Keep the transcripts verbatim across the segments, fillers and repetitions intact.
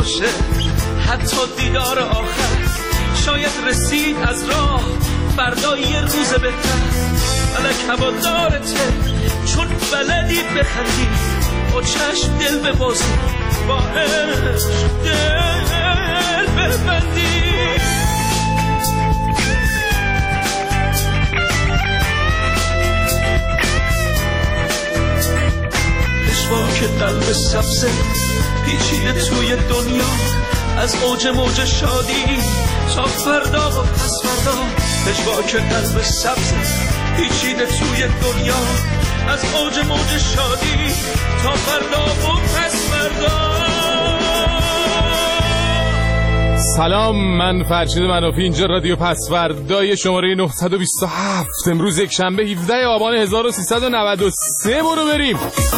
باشه حتی دیدار آخر، شاید رسید از راه فردا یه روز بهتر. فلک هوادارته چون بلدی بخندی، با چشم دل ببازی، با عشق دل ببندی. که قلب سبزه پیچیده توی دنیا، از اوج موج شادی تا فردا و پس فردا. پژواک قلب سبزه پیچیده توی دنیا، از اوج موج شادی تا فردا و پس فردا. سلام، من فرشید منافی، اینجا رادیو پسوردای شماره نهصد و بیست و هفت. امروز یک شنبه هفدهم آبان هزار و سیصد و نود و سه. برو بریم.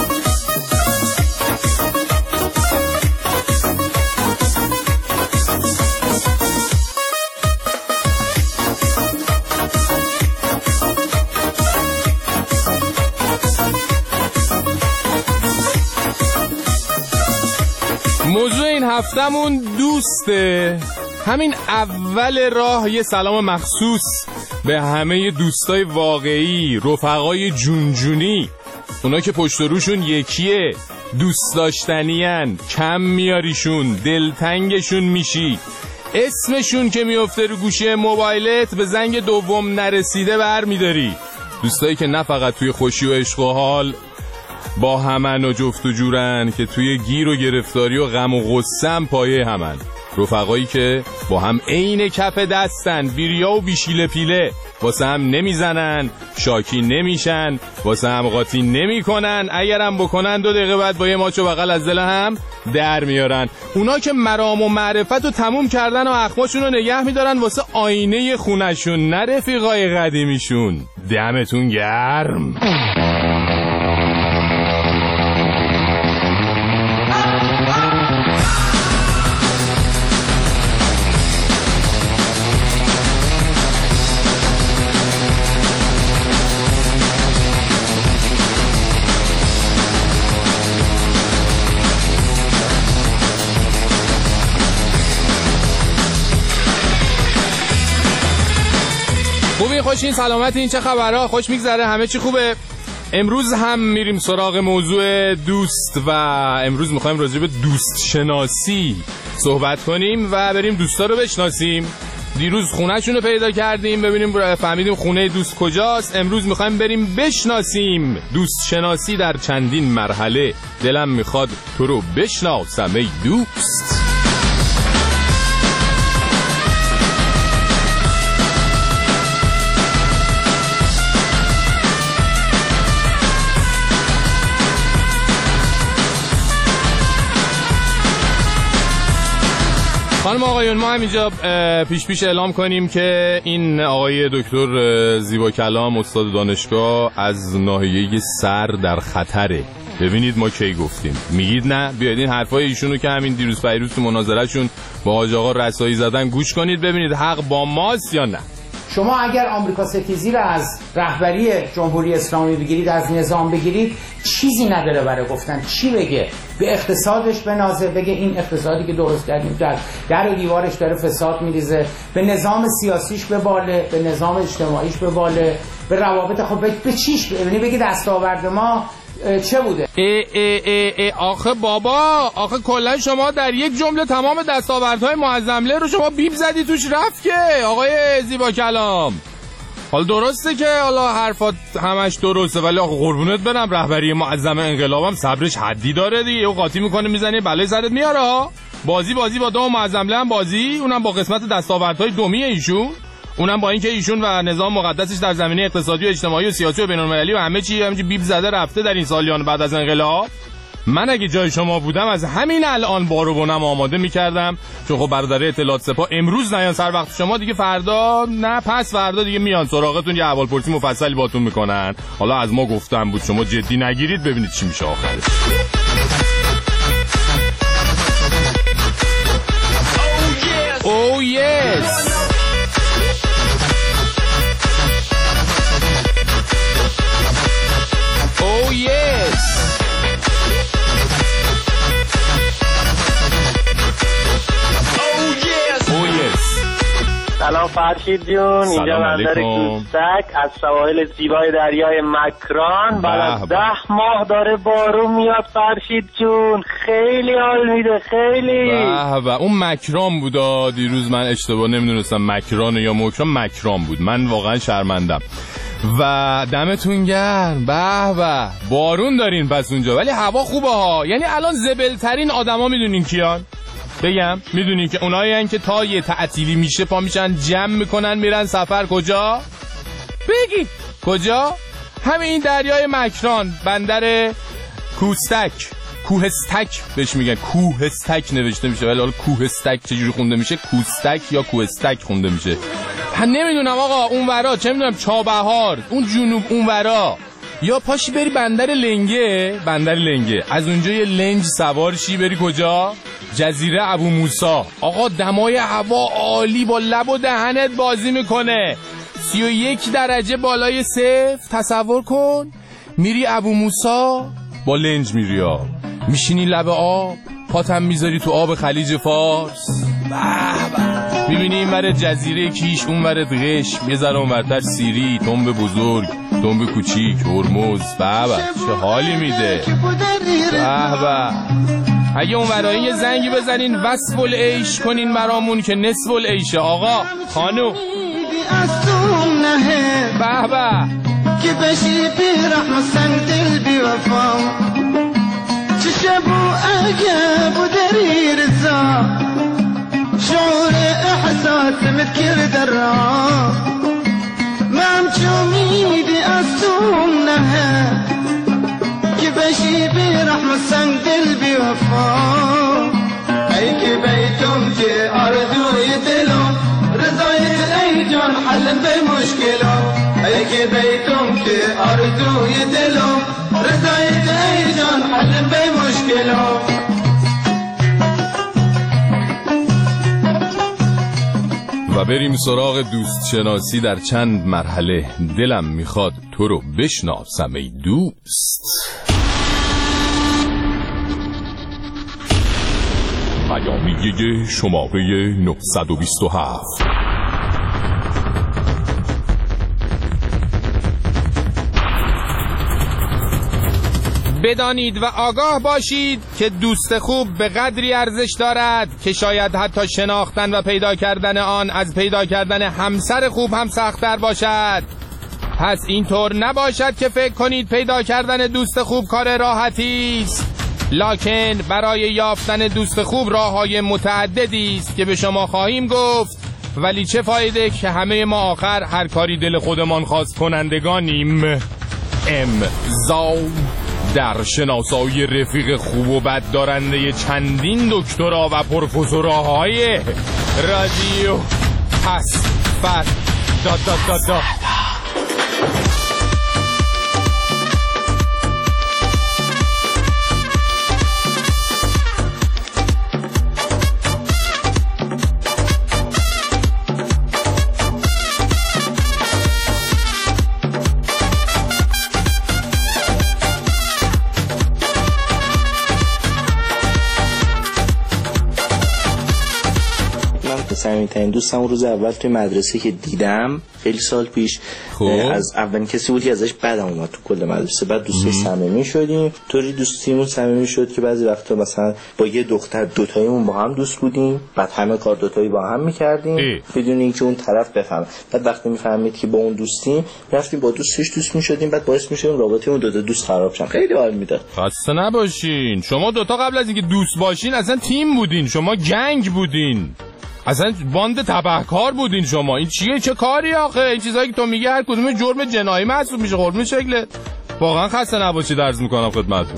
موضوع این هفتمون دوسته. همین اول راه یه سلام مخصوص به همه دوستای واقعی، رفقای جونجونی، اونا که پشت و روشون یکیه، دوست داشتنین، کم میاریشون، دلتنگشون میشی، اسمشون که میفته رو گوشی موبایلت به زنگ دوم نرسیده بر میداری. دوستایی که نه فقط توی خوشی و عشق و حال با همن و جفت و جورن، که توی گیر و گرفتاری و غم و غصه هم پایه همن. رفقایی که با هم عین کف دستن، بیریا و بیشیله پیله، واسه هم نمیزنن، شاکی نمیشن، واسه هم قاطی نمی کنن، اگرم بکنن دو دقیقه بعد با یه ماچ و بغل از دل هم در میارن. اونا که مرام و معرفت رو تموم کردن و اخماشون رو نگه میدارن واسه آینه خونشون، نه رفیقای قدیمیشون. دمتون گرم. خوشین، سلامت، این چه خبرها؟ خوش میگذره؟ همه چی خوبه؟ امروز هم میریم سراغ موضوع دوست و امروز میخوایم راجع به دوست شناسی صحبت کنیم و بریم دوستا رو بشناسیم. دیروز خونه‌شون رو پیدا کردیم، ببینیم فهمیدیم خونه دوست کجاست. امروز میخوایم بریم بشناسیم. دوست شناسی در چندین مرحله. دلم میخواد تو رو بشناسم ای دوست. خانم آقایون، ما همینجا پیش پیش اعلام کنیم که این آقای دکتر زیبا کلام، استاد دانشگاه، از ناحیه سر در خطره. ببینید ما کی گفتیم، میگید نه؟ بیاید این حرفای ایشونو که همین دیروز پیروز تو مناظرهشون با حاج آقا رسایی زدن گوش کنید، ببینید حق با ماست یا نه. شما اگر آمریکا ستیزی رو از رهبری جمهوری اسلامی بگیرید، از نظام بگیرید، چیزی نداره برای گفتن. چی بگه؟ به اقتصادش بنازه، بگه این اقتصادی که درست کردیم در در و دیوارش داره فساد میریزه، به نظام سیاسیش بباله، به نظام اجتماعیش بباله، به روابط خب به چیش ببینی، بگه دستاورد ما چه بوده؟ ای ای ای ای آخه بابا، آخه کلا شما در یک جمله تمام دستاوردهای معظمله رو شما بیب زدی توش رفت که آقای زیبا کلام. حالا درسته که حالا حرفات همش درسته، ولی آخه قربونت برم رهبری معظم انقلابم صبرش حدی داره دیگه. او قاطی میکنه میزنه بلای سرت میاره. بازی بازی با دام معظمله هم بازی، اونم با قسمت دستاوردهای دومی ایشون، اونم با اینکه ایشون و نظام مقدسش در زمینه اقتصادی و اجتماعی و سیاسی و بین‌المللی و همه چی همینجوری بیب زده رفته در این سالیان بعد از انقلاب. من اگه جای شما بودم از همین الان بارو بونم آماده میکردم، چون خب برادر اطلاعات سپاه امروز نیان سر وقت شما دیگه، فردا نه پس فردا دیگه میان سراغتون، یه احوالپرسی مفصلی باتون میکنن. حالا از ما گفتم بود، شما جدی نگیرید، ببینید چی میشه آخرش. Oh yes. Oh yes. سلام فرشید جون، اینجا بندر کوستک از سواحل زیبای دریای مکران. بعد از ده ماه داره بارون میاد فرشید جون، خیلی حال میده خیلی. به به اون مکران بودا، دیروز من اشتباه نمیدونستم مکران یا مکران، مکران بود، من واقعا شرمندم. و دمتون گرم. به به بارون دارین پس اونجا، ولی هوا خوبه ها. یعنی الان زبلترین آدما میدونین کیان؟ بگم میدونین که اونایی هن که تا یه تعطیلی میشه پا میشن جمع میکنن میرن سفر. کجا؟ بگی کجا؟ همین دریای مکران، بندر کوستک، کوهستک بهش میگن، کوهستک نوشته میشه ولی حالا کوهستک چجوری خونده میشه، کوستک یا کوهستک خونده میشه. من نمیدونم آقا اون ورا چه میدونم، چابهار اون جنوب اون ورا، یا پاشی بری بندر لنگه، بندر لنگه از اونجا یه لنج سوار شی بری کجا؟ جزیره ابو موسی. آقا دمای هوا عالی، با لب و دهنت بازی میکنه، سی و یک درجه بالای صفر. تصور کن میری ابو موسی با لنج میری ها، میشینی لب آب، پاتم میذاری تو آب خلیج فارس، به به میبینی این ور جزیره کیش، اون ور قشم، یه ذره اونورتر سیری، تنب بزرگ، تنب کوچیک، هرمز. به به چه حالی میده. به به اگه اون ورایی یه زنگی بزنین وصف العیش کنین برامون که نصف العیشه. آقا خانو به به که بشی بی رحم سنگ دل بی وفا، چه شب و عقب و دری رزا، شعور احساس متکر در را، من چومیدی از تو نه که بشی بی رحم سنگ دل بی وفا. ای که بیتم که آرزوی دلم، رضایت ای جان حل به مشکلم. ای که بیتم که آرزوی دلم، رضایت ای جان حل به مشکلم. و بریم سراغ دوست شناسی در چند مرحله. دلم میخواد تو رو بشناسم ای دوست. پیامیه شماره نهصد و بیست و هفت. بدانید و آگاه باشید که دوست خوب به قدری ارزش دارد که شاید حتی شناختن و پیدا کردن آن از پیدا کردن همسر خوب هم سخت‌تر باشد. پس اینطور نباشد که فکر کنید پیدا کردن دوست خوب کار راحتی است، لکن برای یافتن دوست خوب راه‌های متعددی است که به شما خواهیم گفت. ولی چه فایده که همه ما آخر هر کاری دل خودمان خواست کنندگانیم. امضا در شناسایی رفیق خوب و بد دارنده چندین دکترا و پروفسورهای رادیو پس فر دا دا دا دا. صمیمی‌ترین دوستم روز اول توی مدرسه که دیدم خیلی سال پیش، خوب. از اولین کسی بود که ازش بدم اومد تو کل مدرسه. بعد دوستی صمیمی شدیم، طوری دوستیمون صمیمی شد که بعضی وقتا مثلا با یه دختر دوتاییمون با هم دوست بودیم، بعد همه کار دوتایی با هم می‌کردیم بدون اینکه اون طرف بفهمه. بعد وقتی می‌فهمید که با اون دوستیم، رفتیم با دوستش دوست می‌شدیم، بعد باعث می‌شدیم رابطمون دو تا دوست خراب شه. خیلی حال میداد. خسته نباشین. شما دوتا قبل از اینکه دوست باشین اصلا تیم بودین، شما گنگ بودین، اصلا باند تبهکار بودین شما. این چیه؟ چه کاری آخه؟ این چیزایی که تو میگی هر کدوم جرم جنایی محسوب میشه. قربون شکلت. واقعا خسته نباشید عرض میکنم خدمتتون.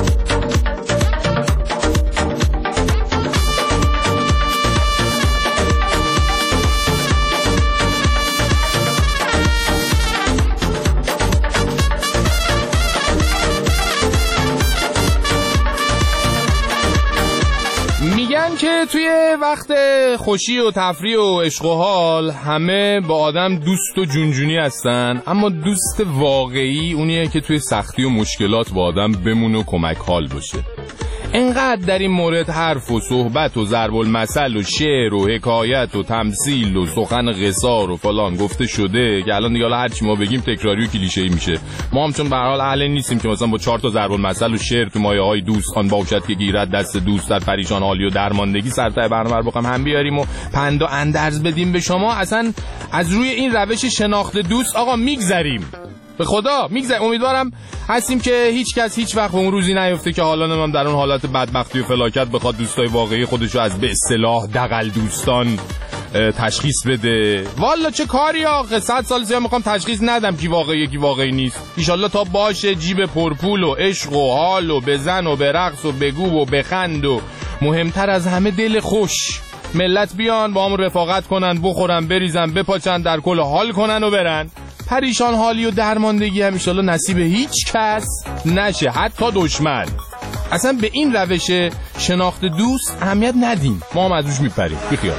میگن که توی وقت خوشی و تفریح و عشق و حال همه با آدم دوست و جونجونی هستن، اما دوست واقعی اونیه که توی سختی و مشکلات با آدم بمونه و کمک حال باشه. انقدر در این مورد حرف و صحبت و ضرب المثل و شعر و حکایت و تمثیل و سخن قصار و فلان گفته شده که الان دیگه هر چی ما بگیم تکراری و کلیشه‌ای میشه. ما هم چون به هر حال اهل نیستیم که مثلا با چهار تا ضرب المثل و شعر تو مایه‌های دوست آن باشد که گیرد دست دوست در پریشان حالی و درماندگی سرتای برنامه رو بخوام هم بیاریم و پند و اندرز بدیم به شما. اصلا از روی این روش شناخت دوست آقا میگذریم، به خدا میگذریم. امیدوارم هستیم که هیچ کس هیچ وقت به اون روزی نیفته که حالا نمام در اون حالت بدبختی و فلاکت بخواد دوستای واقعی خودشو از به اصطلاح دغل دوستان تشخیص بده. والا چه کاری آخه، صد سال سیا میخوام تشخیص ندم کی واقعیه کی واقعی نیست. ایشالله تا باشه جیب پرپول و عشق و حال و بزن و برقص و بگو و بخند و مهمتر از همه دل خوش. ملت بیان با هم رفاقت کنن، بخورن بریزن بپاچن، در کل حال کنن و برن. پریشان حالی و درماندگی هم ایشالله نصیب هیچ کس نشه، حتی دشمن. اصلا به این روش شناخت دوست اهمیت ندیم، ما هم از روش میپریم. بیخیال.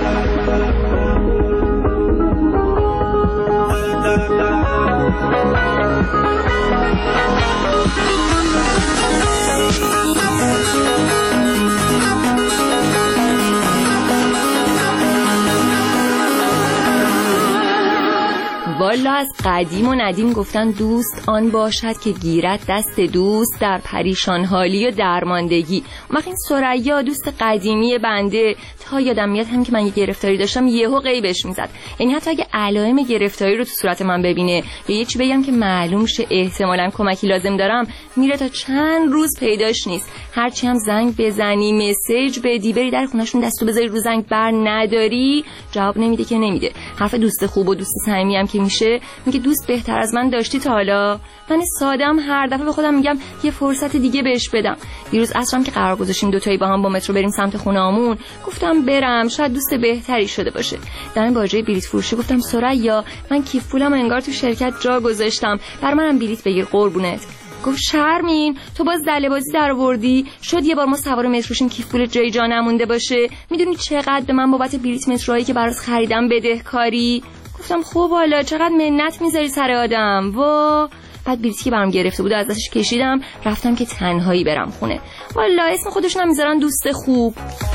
والا از قدیم و ندیم گفتن دوست آن باشد که گیرد دست دوست در پریشان حالی و درماندگی. وقتی این ثریا دوست قدیمی بنده تا یادم میاد هم که من یه گرفتاری داشتم یهو غیبش میزد. یعنی حتی اگه علائم گرفتاری رو تو صورت من ببینه یا یه چی بگم که معلوم شه احتمالاً کمکی لازم دارم، میره تا چند روز پیداش نیست. هرچی هم زنگ بزنی مسیج بدی بری در خونه‌شون دستو بذاری رو زنگ بر نداری، جواب نمیده که نمیده. حرف دوست خوب و دوست صمیمی هم که میشه میگه دوست بهتر از من داشتی تا حالا؟ من سادم هر دفعه به خودم میگم یه فرصت دیگه بهش بدم. دیروز عصرم که قرار گذاشتیم دوتایی با هم با مترو بریم سمت خونه‌مون، گفتم برم شاید دوست بهتری شده باشه. در این باجه بلیط فروشی گفتم ثریا من کیف پولم انگار تو شرکت جا گذاشتم، بر منم بلیط بگیر قربونت. گفت شرمین تو باز دله بازی در آوردی، شد یه بار ما سوار مترو شیم کیف پول جای جا نمونده باشه. میدونی چقدر به من بابت بلیط مترویی که برات خریدم بدهکاری؟ گفتم خب والا چقدر منت میذاری سر آدم. وا بعد بلیطی که برام گرفته بود از دستش کشیدم رفتم که تنهایی برم خونه. والا اسم خودشون هم میذارن دوست خوب.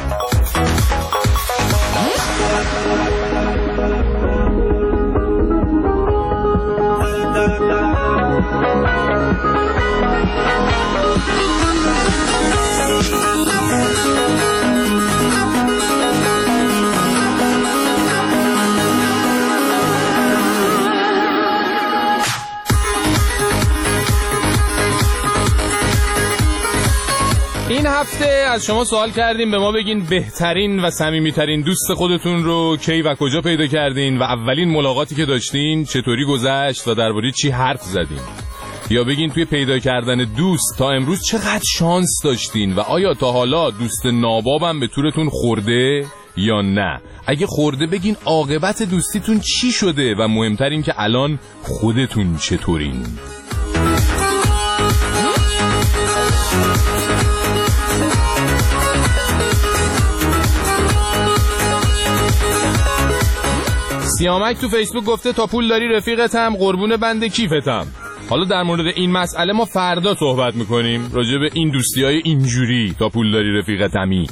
این هفته از شما سوال کردیم به ما بگین بهترین و صمیمیترین دوست خودتون رو کی و کجا پیدا کردین و اولین ملاقاتی که داشتین چطوری گذشت و درباره چی حرف زدین. یا بگین توی پیدا کردن دوست تا امروز چقدر شانس داشتین و آیا تا حالا دوست نابابم به طورتون خورده یا نه. اگه خورده بگین عاقبت دوستیتون چی شده و مهمتر این که الان خودتون چطورین. سیامک تو فیسبوک گفته تا پول داری رفیقتم قربون بند کیفتم. حالا در مورد این مسئله ما فردا صحبت میکنیم راجع به این دوستی‌های اینجوری تا پول داری رفیقتمی.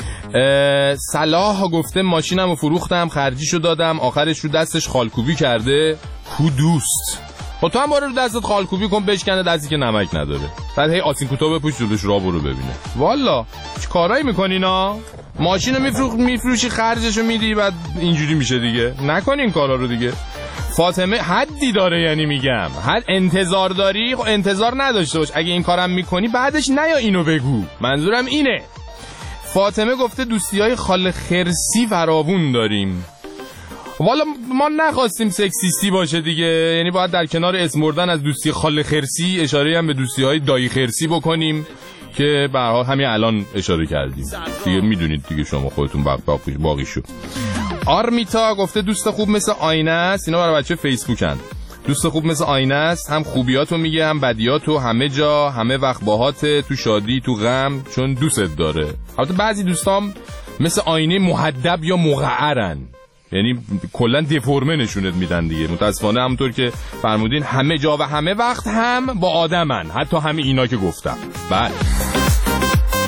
صلاح گفته ماشینمو فروختم خرجیشو دادم آخرش رو دستش خالکوبی کرده. کو دوست؟ خب تو هم باره رو دستت خالکوبی کن بشکنه دستی که نمک نداره. بعد هی آسین کوتاه بپوش جلوش راه برو ببینه. والا چه کارایی میکنینا؟ ماشینو میفروخ میفروشی خرجشو میدی بعد اینجوری میشه دیگه. نکن این کارا رو دیگه. فاطمه حدی داره یعنی میگم حد انتظار داری خب انتظار نداشته باش. اگه این کارم میکنی بعدش نیا اینو بگو. منظورم اینه. فاطمه گفته دوستیای خال خرسی فراوون داریم. والا ما نخواستیم سکسیستی باشه دیگه، یعنی باید در کنار اسم بردن از دوستی خال خرسی اشاره هم به دوستی های دایی خرسی بکنیم که به هر حال همین الان اشاره کردیم دیگه. میدونید دیگه شما خودتون باقی باقی شو. آرمیتا گفته دوست خوب مثل آینه است. اینا برای بچه فیسبوکن. دوست خوب مثل آینه است، هم خوبیاتو میگه هم بدیاتو، همه جا همه وقت باهاته، تو شادی تو غم چون دوست داره. البته بعضی دوستام مثل آینه محدب یا مقعرن، یعنی کلا دفرمه نشونت میدن دیگه. متاسفانه همونطور که فرمودین همه جا و همه وقت هم با آدمن، حتی همه اینا که گفتم. بله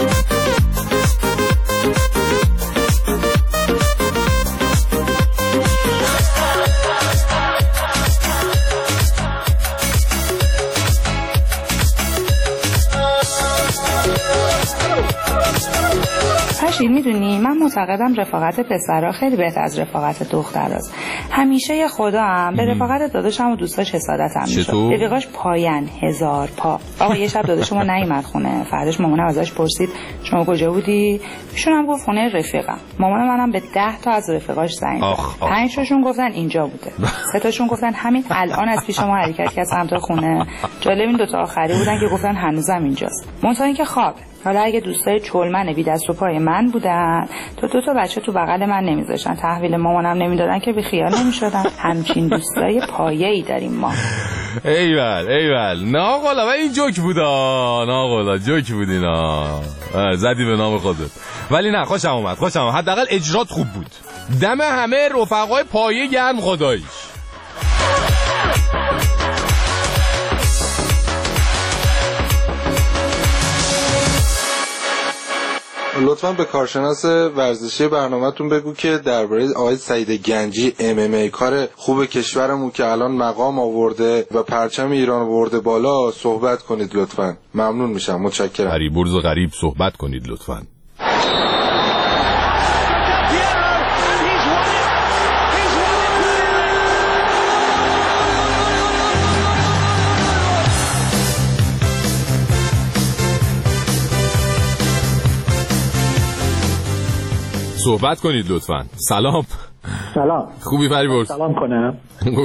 میدونی من معتقدم رفاقت پسرها خیلی بهتر از رفاقت دختراست. همیشه خدا هم به رفاقت داداشم و دوستاش حسادت هم میشه. رفیقاش پاین هزار پا. آقا یه شب داداش ما نیومد خونه. فرداش مامانم ازش پرسید شما کجا بودی؟ ایشون هم گفت خونه رفیقم. مامان منم به ده تا از رفیقاش زنگ زد. پنج تاشون گفتن اینجا بوده. سه تاشون گفتن همین الان از پیش ما حرکت کرد سمت خونه. جالب این دو تا آخری بودن که گفتن هنوزم اینجاست. منتها اینکه خواب حالا اگه دوستای چلمن بی دست و پای من بودن تو دو تا بچه تو بغل من نمیذاشتن تحویل مامانم نمیدادن که بی خیال نمیشدن. همچین دوستای پایه‌ای داریم ما. ایول ایول ناقلا و این جوک بودا ناقلا جوک بودینا زدی به نام خودت. ولی نه خوشم اومد خوشم اومد حداقل اجرات خوب بود. دم همه رفقای پایه گرم خداییش. لطفاً به کارشناس ورزشی برنامه‌تون بگو که درباره آقای سعید گنجی ام ام ای کار خوب کشورمون که الان مقام آورده و پرچم ایران آورده بالا صحبت کنید لطفاً. ممنون میشم. متشکرم. غریبرز و غریب صحبت کنید لطفاً. صحبت کنید لطفاً. سلام. سلام. خوبی فریبرز؟ سلام کنم.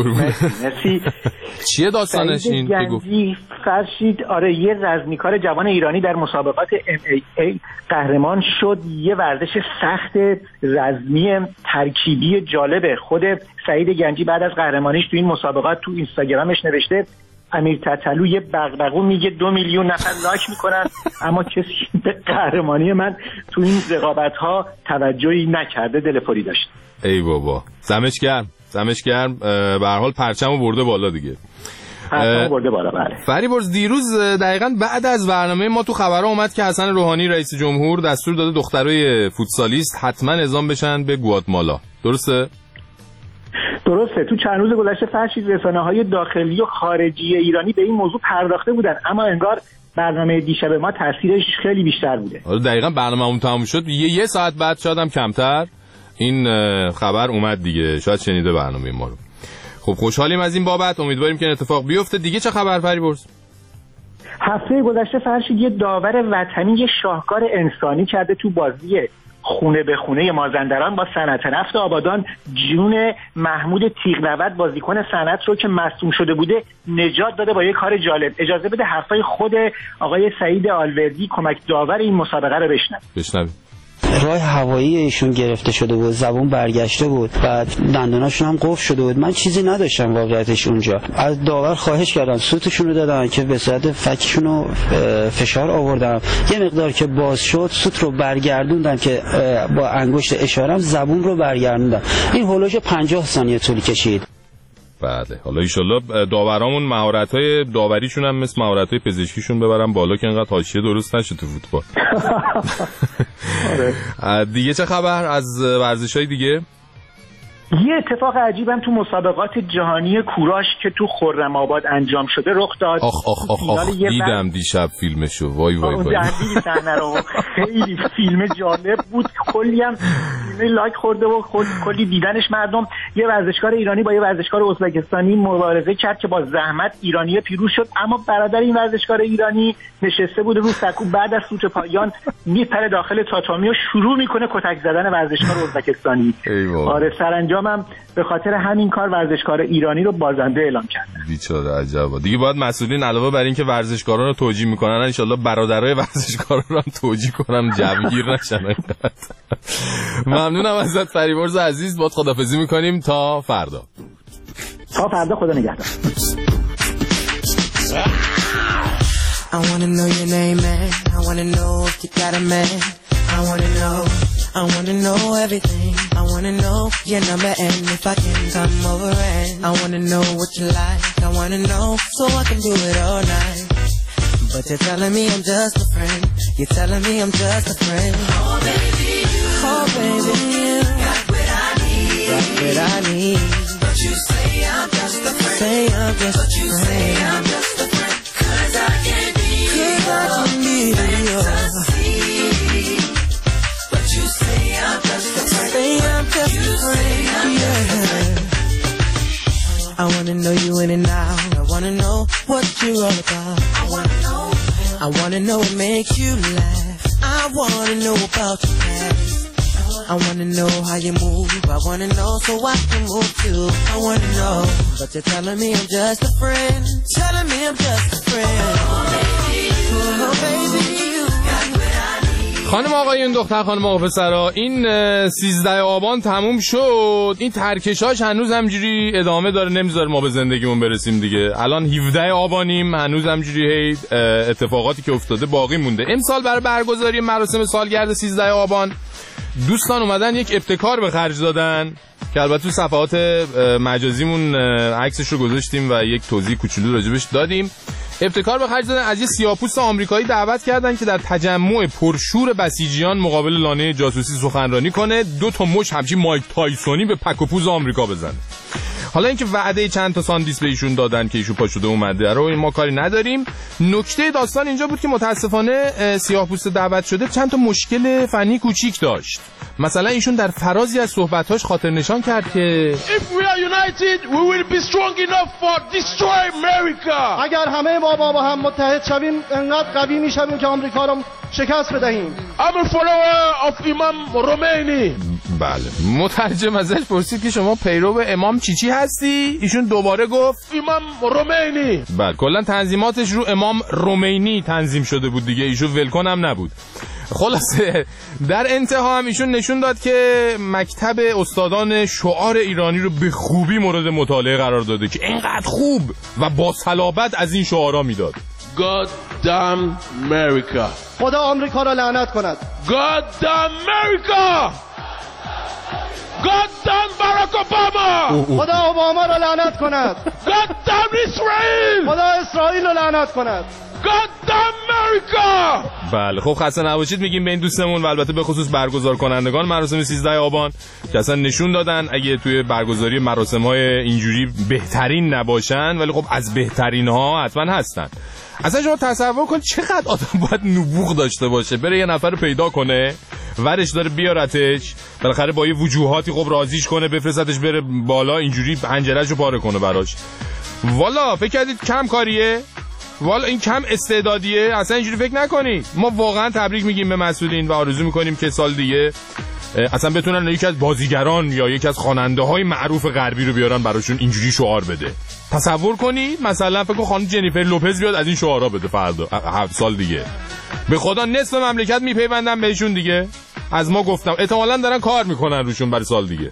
مرسی. چیه داستانش این که گفت؟ فرشید آره یه رزمیکار جوان ایرانی در مسابقات ام ای ای قهرمان شد. یه ورزش سخت رزمی ترکیبی جالبه. خود سعید گنجی بعد از قهرمانیش تو این مسابقات تو اینستاگرامش نوشته امیر تتلو یه بغبغو میگه دو میلیون نفر لایک میکنن اما کسی به قهرمانی من تو این رقابت‌ها توجهی نکرده. دلپری داشت. ای بابا زمش گرم زمش گرم. به هر حال پرچمو برده بالا دیگه. پرچمو برده بالا. بله. فریبرز دیروز دقیقاً بعد از برنامه ما تو خبرها اومد که حسن روحانی رئیس جمهور دستور داده دخترای فوتسالیست حتما اعزام بشن به گواتمالا. درسته؟ درسته. تو چند روز گذشته فرشید رسانه‌های داخلی و خارجی ایرانی به این موضوع پرداخته بودن اما انگار برنامه دیشب ما تاثیرش خیلی بیشتر بوده. آره دقیقاً برنامه‌مون تموم شد یه, یه ساعت بعد شاید هم کمتر این خبر اومد دیگه. شاید شنیده برنامه ما رو. خب خوشحالیم از این بابت. امیدواریم که این اتفاق بیفته. دیگه چه خبر فریبرز؟ هفته گذشته فرشید یه داور وطنی یه شاهکار انسانی کرده تو بازی خونه به خونه مازندران با صنعت نفت آبادان. جون محمود تیغ‌نورد بازیکن صنعت رو که مصدوم شده بوده نجات داده با یه کار جالب. اجازه بده حرفای خود آقای سعید آلوردی کمک داور این مسابقه رو بشنویم. بشنویم. راه هوایی ایشون گرفته شده بود، زبون برگشته بود، بعد دندوناشون هم قفل شده بود. من چیزی نداشتم واقعیتش اونجا. از داور خواهش کردم سوتشون رو دادن که به صورت فکشون رو فشار آوردم. یه مقدار که باز شد سوت رو برگردوندم که با انگشت اشارم زبون رو برگردوندم. این هولوش پنجاه ثانیه طول کشید. بله حالا ایشالله داورامون مهارت‌های داوریشون هم مثل مهارت‌های پزشکیشون ببرن بالا که انقدر حاشیه درست نشه تو فوتبال. دیگه چه خبر از ورزش‌های دیگه؟ یه اتفاق عجیبم تو مسابقات جهانی کوراش که تو خرم‌آباد انجام شده رخ داد. آخ آخ آخ, آخ. دیدم دیشب فیلمشو. وای وای وای. اون صحنه رو خیلی فیلم جالب بود. کلی هم فیلم لایک خورده و کلی دیدنش مردم. یه ورزشکار ایرانی با یه ورزشکار ازبکستانی مبارزه کرد که با زحمت ایرانی پیروز شد اما برادر این ورزشکار ایرانی نشسته بود رو سکو. بعد از سوت پایان میپره داخل تاتامی و شروع میکنه کتک زدن ورزشکار ازبکستانی. آره سرانجام هم به خاطر همین کار ورزشکار ایرانی رو بازنده اعلام کردن. بیچاره عجبا. دیگه باید مسئولین علاوه بر این که ورزشکاران رو توجیه میکنن ان شاءالله برادرای ورزشکاران رو هم توجیه کنن جوگیر نشن. ممنونم ازت فریبرز عزیز. باید خدافظی میکنیم تا فردا. تا فردا خدا نگهدار. I wanna know your name, man. I wanna know if you got a man. I wanna know, I wanna know everything. I wanna know your number and if I can come over and I wanna know what you like. I wanna know so I can do it all night. but you're telling me I'm just a friend. You're telling me I'm just a friend. Oh baby, you, oh baby, you got what I need, got what I need. But you say I'm just a friend, say I'm just but a you friend. Say I'm just a friend, 'cause I can't be Cause I can be fantasy. But you say I'm just a friend, say I'm just you a friend, yeah. I wanna know you in and out. I wanna know what you're all about. I wanna know. I wanna know what makes you laugh. I wanna know about your past. I wanna know how you move. I wanna know so I can move too. I wanna know, but you're telling me I'm just a friend. Telling me I'm just a friend. Oh baby, you, oh baby, you got what I need. خانم آقایون، دختر خانم آقا پسرا، این سیزده آبان تموم شد. این ترکشاش هنوز همجوری ادامه داره، نمیذاره ما به زندگیمون برسیم دیگه. الان هفده آبانیم، هنوز همجوری هی اتفاقاتی که افتاده باقی مونده. امسال برای برگزاری مراسم سالگرد سیزده آبان دوستان اومدن یک ابتکار به خرج دادن که البته تو صفحات مجازیمون عکسش رو گذاشتیم و یک توضیح کوچولو راجبش دادیم. ابتکار به خرج دادن، از یه سیاه‌پوست آمریکایی دعوت کردن که در تجمع پرشور بسیجیان مقابل لانه جاسوسی سخنرانی کنه، دو تا مش همچین مایک تایسونی به پک و پوز آمریکا بزنه. حالا اینکه وعده چند تا ساندیس به ایشون دادن که ایشون پا شده اومده رو ما کاری نداریم. نکته داستان اینجا بود که متاسفانه سیاه‌پوست دعوت شده چند تا مشکل فنی کوچیک داشت. مثلا ایشون در فرازی از صحبتاش خاطر نشان کرد که If we are united, we will be strong enough for destroy America. اگر همه ما با هم متحد شویم انقدر قوی میشویم که آمریکا رو شکست بدهیم. I'm a follower of Imam Khomeini. بله، مترجم ازش پرسید که شما پیرو امام چی چی هستی؟ ایشون دوباره گفت امام رومینی. بله، کلا تنظیماتش رو امام رومینی تنظیم شده بود دیگه، ایشون ولکن هم نبود. خلاصه در انتها هم ایشون نشون داد که مکتب استادان شعار ایرانی رو به خوبی مورد مطالعه قرار داده که اینقدر خوب و با صلابت از این شعارا میداد. God damn America. خدا آمریکا را لعنت کند. God damn America. God damn Barack Obama. خدا اوباما را لعنت کند. God damn Israel. خدا اسرائیل را لعنت کند. God damn America. بله، خب خسته نباشید میگیم به این دوستمون و البته به خصوص برگزار کنندگان مراسم سیزده آبان که اصلا نشون دادن اگه توی برگزاری مراسم های اینجوری بهترین نباشن، ولی خب از بهترین ها حتما هستن. اصلا شما تصور کن چقدر آدم باید نبوغ داشته باشه بره یه نفر رو پیدا کنه، ورش داره بیارتش، بالاخره با یه وجوهاتی خب راضیش کنه، بفرستش بره بالا اینجوری پنجره‌شو پاره کنه براش. والا فکر کردید کم کاریه؟ والا این کم استعدادیه؟ اصلا اینجوری فکر نکنید. ما واقعا تبریک میگیم به مسئولین و آرزو میکنیم که سال دیگه اصلا بتونن یکی از بازیگران یا یکی از خواننده‌های معروف غربی رو بیارن براشون اینجوری شعار بده. تصور کنید مثلا فکر کن خانم جنیفر لوپز بیاد از این شعارا بده فردا هفت سال دیگه. به خدا نصف مملکت میپیوندن بهشون دیگه. از ما گفتم احتمالاً دارن کار میکنن روشون برای سال دیگه.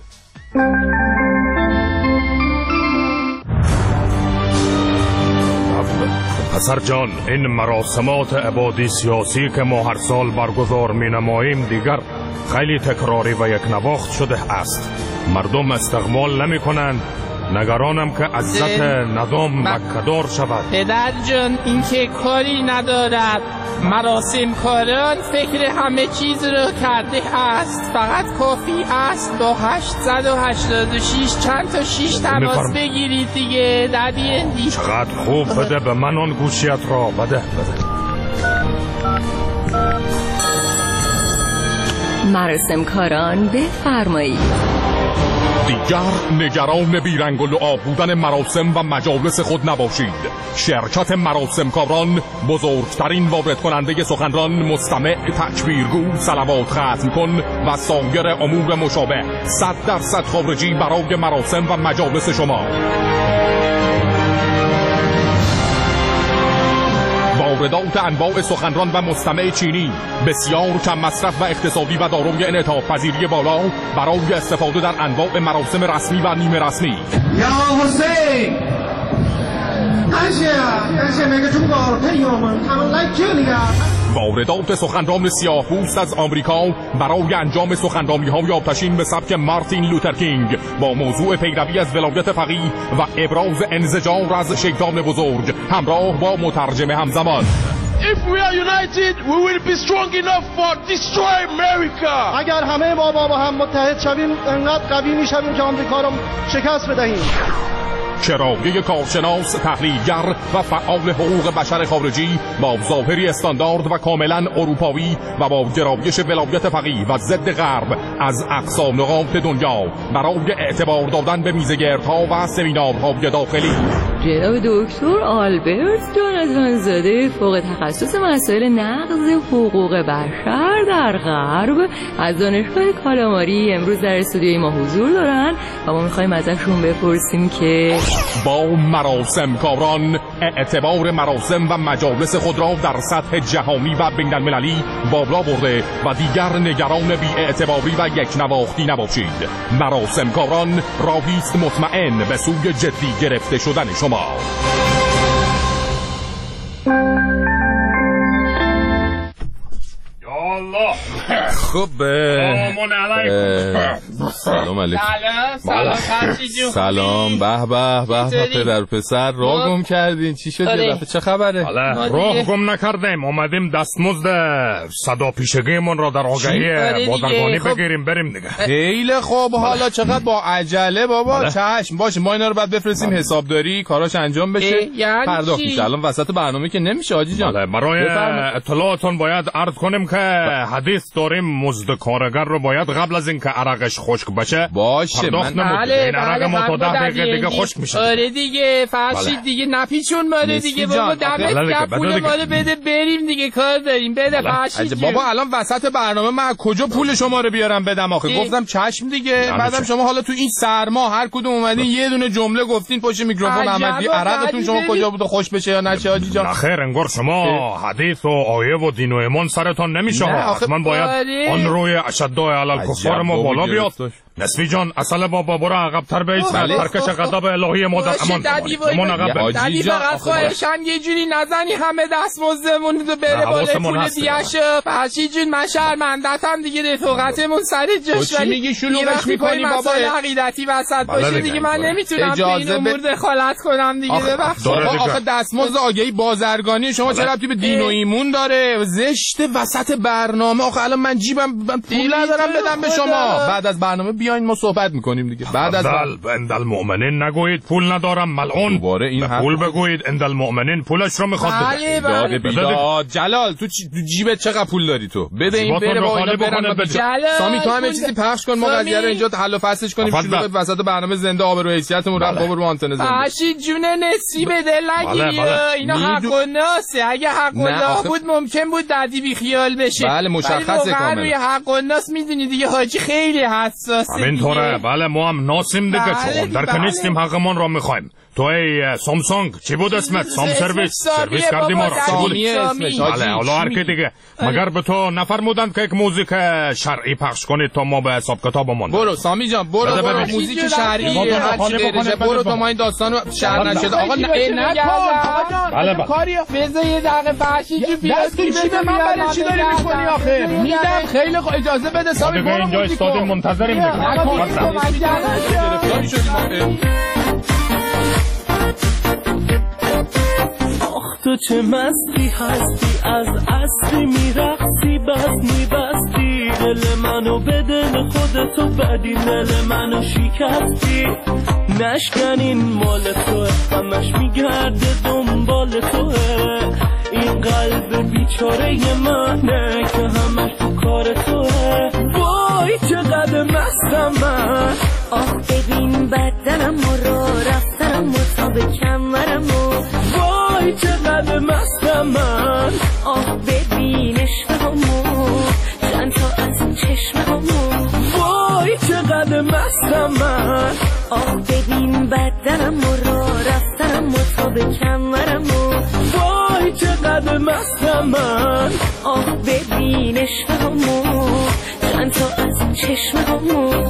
پسر جان، این مراسمات عبادی سیاسی که ما هر سال برگزار می نماییم دیگر خیلی تکراری و یک نواخت شده است. مردم استقبال نمی کنند، نگرانم که عزت نظام مکدار شود. پدر جان این که کاری ندارد، مراسم کاران فکر همه چیز را کرده است، فقط کافی است با هشتصد و هشتاد و شش چند تا شیش تماس بگیرید دیگه. در بیندی چقدر خوب، بده به من آن گوشیت را، بده بده. مراسم کاران بفرمایید. دیگر نگران بیرنگ و لعاب بودن مراسم و مجالس خود نباشید. شرکت مراسم کاران بزرگترین وارد کننده سخنران، مستمع، تکبیرگو، صلوات ختم کن و سایر امور مشابه، صد درصد خارجی برای مراسم و مجالس شما. واردات انواع سخنران و مستمع چینی بسیار کم مصرف و اقتصادی و دارای انعطاف پذیری بالا برای استفاده در انواع مراسم رسمی و نیمه رسمی. یا حسین واردات سخنران سیاه‌پوست از آمریکا برای انجام سخنرانی‌های آتشین به سبک مارتین لوترکینگ با موضوع پیروی از ولایت فقیه و ابراز انزجار از شیطان بزرگ همراه با مترجم همزمان. If we are united, we will be strong enough for destroy America. اگر همه ما با هم متحد شویم انقدر قوی میشویم که آمریکا رو شکست بدهیم. چراغی کارشناس، تحلیلگر و فعال حقوق بشر خارجی با ظاهری استاندارد و کاملا اروپایی و با گرایش ولایت فقیه و ضد غرب از اقصا نقاط دنیا برای اعتبار دادن به میزگردها و سمینارهای داخلی. جناب دکتر آلبرت جاناتان زاده فوق تخصص مسائل نقض حقوق بشر در غرب از دانشگاه کالاماری امروز در استودیوی ما حضور دارن و ما میخوایم ازشون بپرسیم که با مراسم کاران اعتبار مراسم و مجالس خود را در سطح جهانی و بین المللی بالا برده و دیگر نگران بی اعتباری و یک نواختی نباشید. مراسم کاران راهیست مطمئن به سوی جدی گرفته شدن شما. خب سلام علیکم. سلام. به به به پدر پسر راه گم کردین. چی شد یه دفعه؟ چه خبره؟ راه گم نکردیم، اومدیم دستمزد صدا پیشگیمون را در آگهی بازرگانی بگیریم بریم دیگه. خیلی خوب. حالا چقدر با عجله بابا. چشم باشه، ما اینا رو بعد بفرستیم حسابداری کاراش انجام بشه پرداخت میشه. الان وسط برنامه که نمیشه حاجی جان. برای اطلاعاتون باید عرض کنیم که حدیث داریم مزد کارگر رو باید قبل از اینکه عرقش خشک بشه باشه. من بله این عرق ما تا ده دقیقه دیگه خشک میشه. آره دیگه فرشید دیگه نپیچون ماله دیگه بابا دمت گرم پول ماله بده بریم دیگه کار داریم بده فرشید بابا. الان وسط برنامه من کجا پول شما رو بیارم بدم آخه؟ گفتم چشم دیگه. بعدم شما حالا تو این سرما هر کدوم اومدین یه دونه جمله گفتین پشت میکروفون احمدی عرقتون شما کجا بوده خوش بشه یا نشه حاجی جان؟ خیر انگار شما حدیث و آیه و دین و ایمان سرتون نمیشه. من باید آن روی اشدای علل کفار ما بالا بیاد. نسبی جان اصل بابا برو عقب تر بیست پرکش غضب الهی ما در امان امان عقب دادی فقط خواهشن یه جوری نزنی همه دستمزدمون رو بره بالا پول دیگه. فرشید جون من شرمندتم دیگه رفاقتمون سر جاش ولی میگی شلوغش میکنی بابا عقیدتی وسط باشه دیگه من نمیتونم تو این امور دخالت کنم دیگه. ببخشید آخه دستمزد آگهی بازرگانی شما چه ربطی به دین و ایمون داره؟ زشت وسط برنامه. آخه الان من جیبم پول ندارم بدم به شما. بعد از برنامه بیاین ما صحبت میکنیم دیگه. بعد از اند المؤمنین نگویید پول ندارم ملعون. دوباره این پول بگویید اند المؤمنین پولش رو میخواد بده. داد بیداد. جلال تو جیبت چقدر پول داری تو؟ بده این بره با اینا برن. سامی تو هم چیزی پخش کن ما قضیه رو اینجا حل و فصلش کنیم. شروع وسط برنامه زنده آبرو حیثیتمون رفت بابا رو آنتن زنده. فرشید جون نسی به دل نگیری. اینا حق و ناسه. اگه حق و نا بود ممکن بود دادی بی خیال بشه. بله مشخصه کاملا. روی حق و ناس میدونی دیگه حاجی خیلی حساسه. همینطوره. بله ما هم ناسیم دیگه چون در که نیستیم حقمون رو میخوایم. تو ای سامسونگ چی بود اسمت؟ سام سرویس سرویس کردی ما رو. سامی اسمش. بله حالا هر کی دیگه. مگر به تو نفرمودند که یک موزیک شرعی پخش کنید تا ما به حساب کتابمون. برو سامی جان برو برو موزیک شرعی هر چی دیگه برو تا ما این داستانو شهر نشده. آقا نه بله کاری بذار یه دقیقه فرشید جو بیاد تو چی من برای چی داری میکنی آخه؟ میدم خیلی اجازه بده سامی برو اینجا استاد منتظریم دیگه. گرفتاری شدیم آخ تو چه مستی هستی از اصلی میرقصی بس میبستی دل منو به دل خودتو بدی دل منو شکستی نشکنین مال توه همش میگرده دنبال توه این قلب بیچاره منه که همش تو کار توه وای چقدر مستم من آخ ببین بدنم رو رفتنم و تا به کمرم و وای چقدر مستم من آخ ببین عشقمو چند تا از چشممو وای چقدر مستم من آخ ببین بدنم رو رفتنم و تا به کمرم و وای چقدر مستم من آخ ببین عشقمو چند تا از چشممو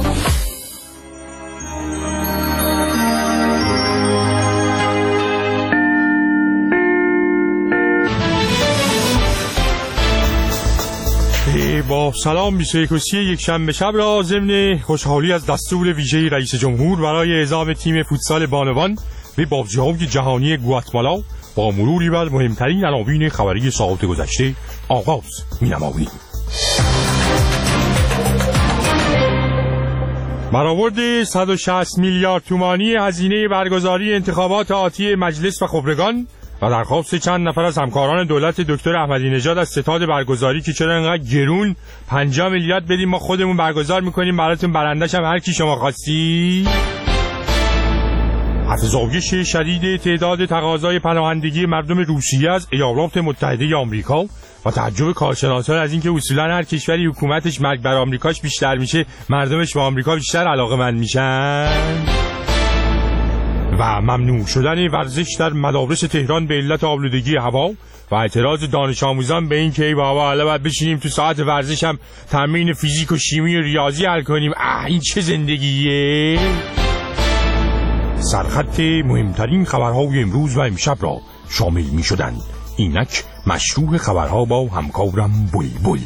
با سلام بیست و یکم یک شنبه شب را ضمن خوشحالی از دستور ویژه رئیس جمهور برای اعزام تیم فوتسال بانوان به بازی‌های جهانی گواتمالا با مروری بر مهمترین عناوین خبری ساعات گذشته آغاز می‌نماییم. برآورد صد و شصت میلیارد تومانی هزینه برگزاری انتخابات آتی مجلس و خبرگان و درخواست چند نفر از همکاران دولت دکتر احمدی نژاد از ستاد برگزاری که چرا انقدر گرون پنجاه میلیارد بدیم ما خودمون برگزار میکنیم براتون، برندش هم هر کی شما خواستی. افزایش شدید تعداد تقاضای پناهندگی مردم روسیه از ایالات متحده آمریکا و تعجب کارشناسان از اینکه اصولا هر کشوری حکومتش مرگ بر آمریکاش بیشتر میشه مردمش به آمریکا بیشتر علاقه‌مند میشن. و ممنوع شدن ورزش در مدارس تهران به علت آلودگی هوا و اعتراض دانش آموزان به این که ای بابا حالا باید بشینیم تو ساعت ورزش هم تمرین فیزیک و شیمی و ریاضی حل کنیم. اه این چه زندگیه. سرخط مهمترین خبرهای امروز و امشب را شامل می شدند. اینک مشروع خبرها با همکارم بلبل.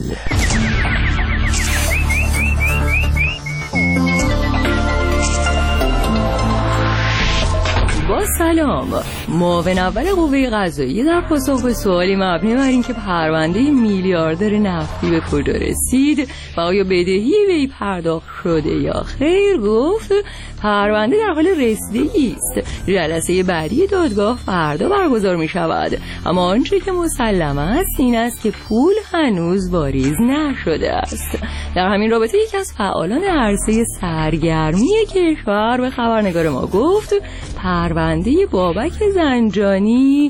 با سلام. معاون اول قوه قضاییه در پاسخ به سوالی مبنی بر اینکه پرونده میلیاردر نفتی به کجا رسید و آیا بدهی وی پرداخت شده یا خیر گفت پرونده در حال رسیدگی است. جلسه بعدی دادگاه فردا برگزار می شود، اما آنچه که مسلم است این است که پول هنوز واریز نشده است. در همین رابطه یکی از فعالان عرصه سرگرمی کشور به خبرنگار ما گفت پرونده بابک زنجانی،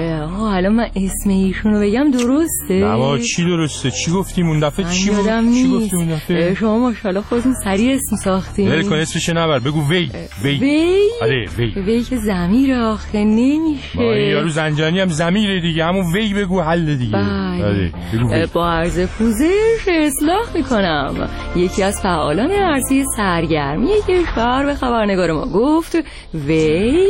آه الان من اسم ایشونو بگم درسته؟ نه چی درسته؟ چی گفتیم اون دفعه؟ چی گفتیم اون دفعه؟ شما ماشاءالله خودتون سریع اسم ساختین. ول کن اسمش نبر، بگو وی وی وی آره وی وی که ضمیر آخه نمیشه. با یارو زنجانی هم ضمیره دیگه، همون وی بگو حل دیگه. آره با عرض پوزش اصلاح میکنم. یکی از فعالان عرصه سرگرمی کشور به خبرنگار ما گفت وی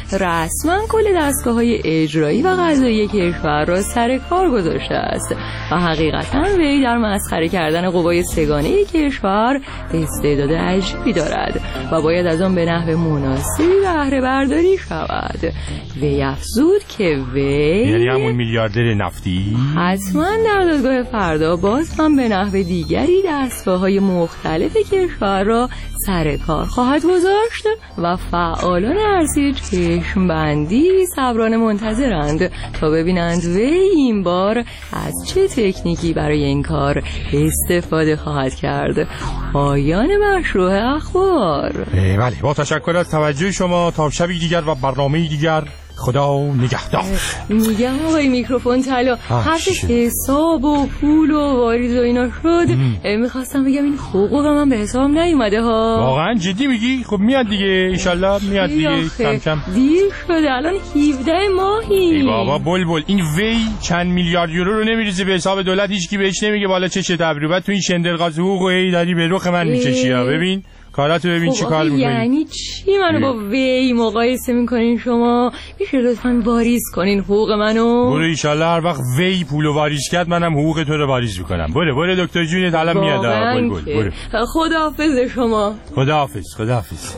رسما کل دستگاه‌های اجرایی و قضایی کشور را سر کار گذاشته است و حقیقتا وی در مسخره کردن قوای سگانه کشور استعداد عجیبی دارد و باید از آن به نحو مناسبی بهره برداری شود. وی افزود که وی یعنی همون میلیاردر نفتی حتما در دادگاه فردا باز هم به نحو دیگری دستگاه‌های مختلف کشور را سر کار خواهد گذاشت و فعالان عرصه چشم بندی صبرانه منتظرند تا ببینند وی این بار از چه تکنیکی برای این کار استفاده خواهد کرد. پایان مشروع اخبار. بله با تشکر از توجه شما. تا شبی دیگر و برنامه دیگر خدا نگهدار. میگم آقای میکروفون طلا حرف حساب و پول و واریز و اینا شد، میخواستم بگم این حقوق من به حساب نیومده ها. واقعا جدی میگی؟ خب میاد دیگه ایشالله میاد دیگه کم کم. دیر شده الان هفده ماهی. ای بابا بلبل این وی چند میلیارد یورو رو نمیریزه به حساب دولت، هیچ کی بهش نمیگه بالا چشه تبریبت تو این شندرغاز حقوق و ای داری به رخ من میکشی ها. ببین کاراتو ببین چی کار میکنی. یعنی چی منو با وی مقایسه میکنین شما؟ میشه لطفاً واریز کنین حقوق منو؟ برو ایشالله هر وقت وی پولو واریز کرد منم حقوق تو رو واریز میکنم. برو برو دکتر جون الان میاد. برو خداحافظ شما. خداحافظ خداحافظ.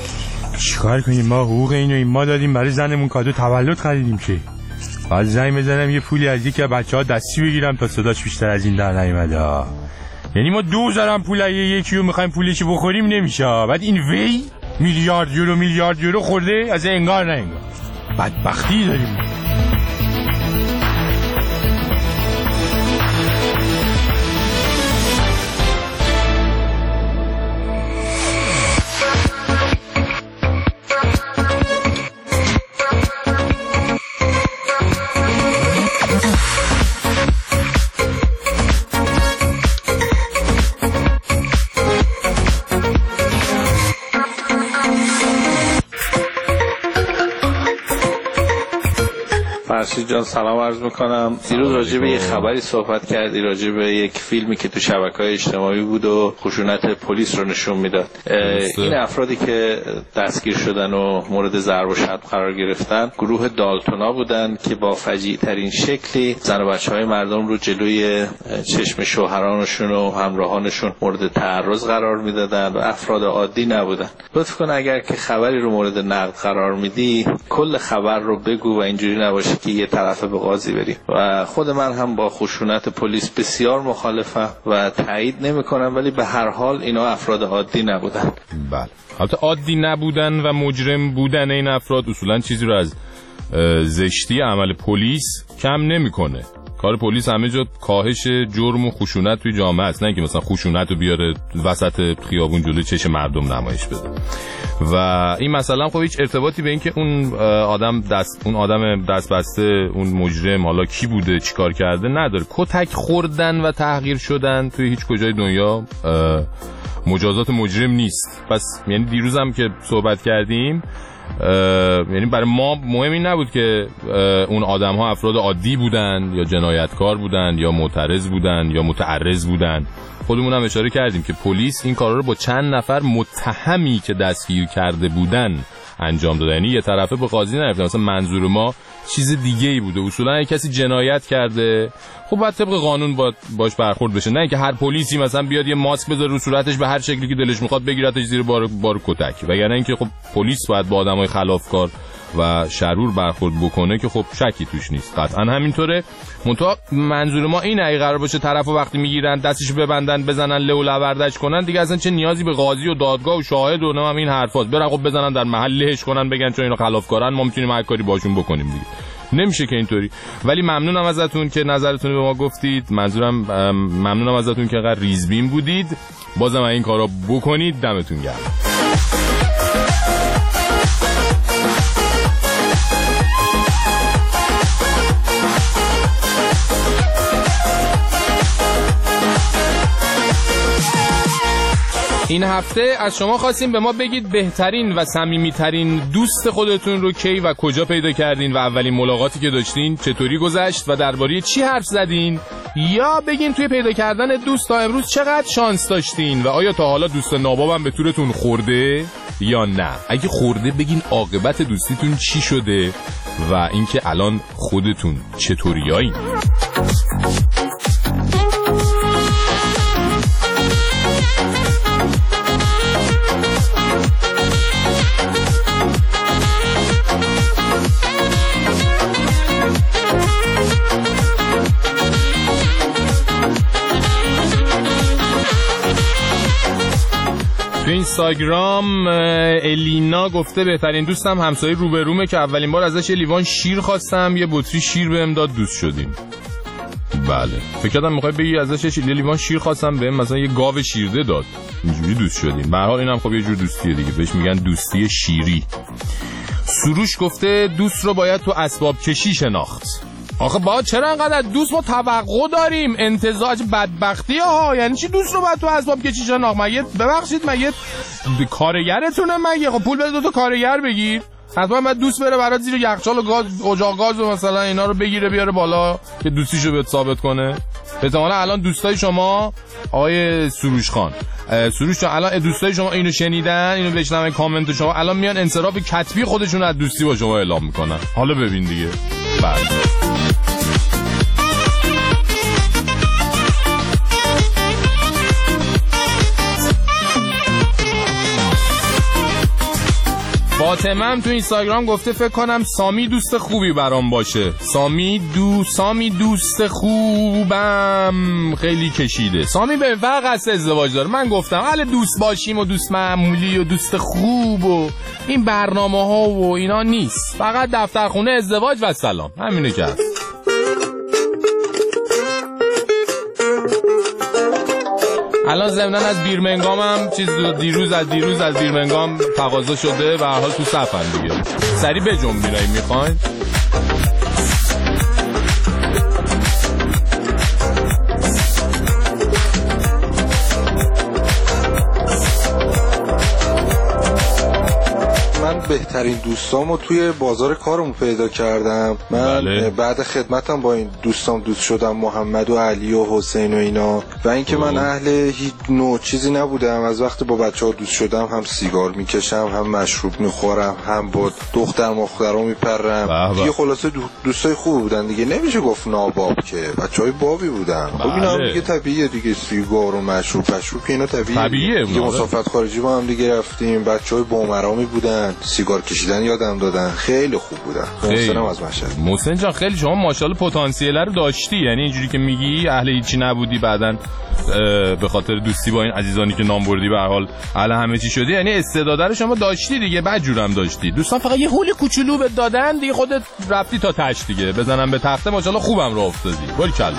چیکار کنیم ما حقوق اینو این ما دادیم برای زنمون کادو تولد خریدیم که بعد زنگ بزنم یه پولی از یکی از بچه‌ها دستی بگیرم تا صداش بیشتر از این در نیومد. یعنی ما دو هزارم پول یکی رو میخوایم پولش بخوریم نمیشه، بعد این وی میلیارد یورو میلیارد یورو خورده از انگار نه انگار. بدبختی داریم. رشید جان سلام عرض میکنم. دیروز راجع به یه خبری صحبت کردی، راجع به یک فیلمی که تو شبکه‌های اجتماعی بود و خشونت پلیس رو نشون میداد. این افرادی که دستگیر شدن و مورد ضرب و شتم قرار گرفتن گروه دالتونا بودن که با فجیع ترین شکلی زن و بچهای مردم رو جلوی چشم شوهرانشون و همراهانشون مورد تعرض قرار میدادن و افراد عادی نبودن. لطف کن اگر که خبری رو مورد نقد قرار میدی کل خبر رو بگو و اینجوری نباشه که یه طرفه به قاضی بریم. و خود من هم با خشونت پلیس بسیار مخالفم و تایید نمی‌کنم، ولی به هر حال اینا افراد عادی نبودن. بله، البته عادی نبودن و مجرم بودن این افراد اصولا چیزی رو از زشتی عمل پلیس کم نمی‌کنه. کار پلیس همه جا کاهش جرم و خشونت توی جامعه است، نه اینکه مثلا خشونت رو بیاره وسط خیابون جلوی چشم مردم نمایش بده. و این مثلا خب هیچ ارتباطی به این که اون آدم دست اون آدم دست بسته، اون مجرم حالا کی بوده چیکار کرده نداره. کتک خوردن و تحقیر شدن توی هیچ کجای دنیا مجازات مجرم نیست. پس یعنی دیروزم که صحبت کردیم یعنی برای ما مهم این نبود که اون آدم ها افراد عادی بودن یا جنایتکار بودن یا معترض بودن یا متعرض بودن. خودمون هم اشاره کردیم که پلیس این کارا رو با چند نفر متهمی که دستگیر کرده بودن انجام داده، یعنی یه طرفه به قاضی نرفته. مثلا منظور ما چیز دیگه ای بوده. اصولا اگه کسی جنایت کرده خب باید طبق قانون باید باش برخورد بشه، نه اینکه هر پلیسی مثلا بیاد یه ماسک بذاره رو صورتش به هر شکلی که دلش میخواد بگیرتش زیر بار بار کتک. وگرنه اینکه خب پلیس باید با آدمای خلافکار و شرور برخورد بکنه که خب شکی توش نیست، قطعا همینطوره. منتها منظور ما اینه اگه قرار باشه طرفو وقتی میگیرن دستش ببندن بزنن له و لوردش کنن، دیگه اصلا چه نیازی به قاضی و دادگاه و شاهد و نام این حرفاست. برن خب بزنن در محل لهش کنن، بگن چون اینا خلافکارن ما میتونیم هر کاری باشون بکنیم دیگه. نمیشه که اینطوری. ولی ممنونم ازتون که نظرتون رو به ما گفتید. منظورم ممنونم ازتون که انقدر ریزبین بودید. بازم این کارا بکنید. دمتون گرم. این هفته از شما خواستیم به ما بگید بهترین و صمیمیترین دوست خودتون رو کی و کجا پیدا کردین و اولین ملاقاتی که داشتین چطوری گذشت و درباره چی حرف زدین، یا بگین توی پیدا کردن دوست تا امروز چقدر شانس داشتین و آیا تا حالا دوست نابابم به طورتون خورده یا نه. اگه خورده بگین عاقبت دوستیتون چی شده و اینکه الان خودتون چطوریایین. تو اینستاگرام الینا گفته بهترین دوستم همسایه روبرومه که اولین بار ازش یه لیوان شیر خواستم، یه بطری شیر بهم داد، دوست شدیم. بله فکر کردم میخوای بگی ازش یه لیوان شیر خواستم بهم مثلا یه گاو شیرده داد، اینجوری دوست شدیم. به هر حال اینم خب یه جور دوستیه دیگه، بهش میگن دوستی شیری. سروش گفته دوست رو باید تو اسباب کشی شناخت. آخه با چرا انقدر دوست ما توقع داریم؟ انتظار بدبختی ها. یعنی چی دوست رو باید تو اسباب کشی شناخت؟ مگه ببخشید مگه کارگرتونه؟ مگه خب پول بده دو تا کارگر بگیر. حتما باید دوست بره برات زیر یخچال و گاز اجاق گاز و مثلا اینا رو بگیره بیاره بالا که دوستیشو بهت ثابت کنه. احتمالاً الان دوستای شما آقای سروش خان سروش جان الان دوستای شما اینو شنیدن، اینو بشنون کامنت شما، الان میان انصراف کتبی خودشون از دوستی با شما اعلام میکنن. حالا ببین دیگه. بله فاطمه هم تو اینستاگرام گفته فکر کنم سامی دوست خوبی برام باشه. سامی دو سامی دوست خوبم خیلی کشیده. سامی به فرق از ازدواج داره. من گفتم اهل دوست باشیم و دوست معمولی و دوست خوب و این برنامه ها و اینا نیست، فقط دفترخونه ازدواج و سلام، همینه که هست. الان ضمناً از بیرمنگام هم چیز دیروز از دیروز از بیرمنگام تقاضا شده و هر حال تو صفن دیگه. سری بجنبین اگه میخواین. من به بهترین دوستامو توی بازار کارمون پیدا کردم. من بله. بعد خدمتم با این دوستام دوست شدم، محمد و علی و حسین و اینا. و اینکه من اهل هیچ نوع چیزی نبودم. از وقتی با بچه‌ها دوست شدم هم سیگار میکشم، هم مشروب میخورم، هم با دختر مخترا میپرم. دیگه خلاصه دو... دوستای خوب بودن دیگه، نمیشه گفت ناباب که بچهای بابی بودن. خب اینا دیگه طبیعیه دیگه، سیگار و مشروب مشروب که اینا طبیعیه. طبیعیه دیگه. مسافرت خارجی با هم دیگه رفتیم، بچهای بومرامی بودن، سیگار کشیدن یادم دادن، خیلی خوب بودن. محسنم از مشهد. محسن جان خیلی شما ماشاءالله پتانسیل رو داشتی، یعنی اینجوری که میگی اهل هیچی نبودی، بعدن به خاطر دوستی با این عزیزانی که نام بردی به هر حال اهل همه چی شدی، یعنی استعداد رو شما داشتی دیگه، بعد جورم داشتی. دوستان فقط یه هول کوچولو بهت دادن دیگه، خودت رفتی تا تاش دیگه، بزنم به تخته ماشاءالله خوبم راه افتادی. باریکلا.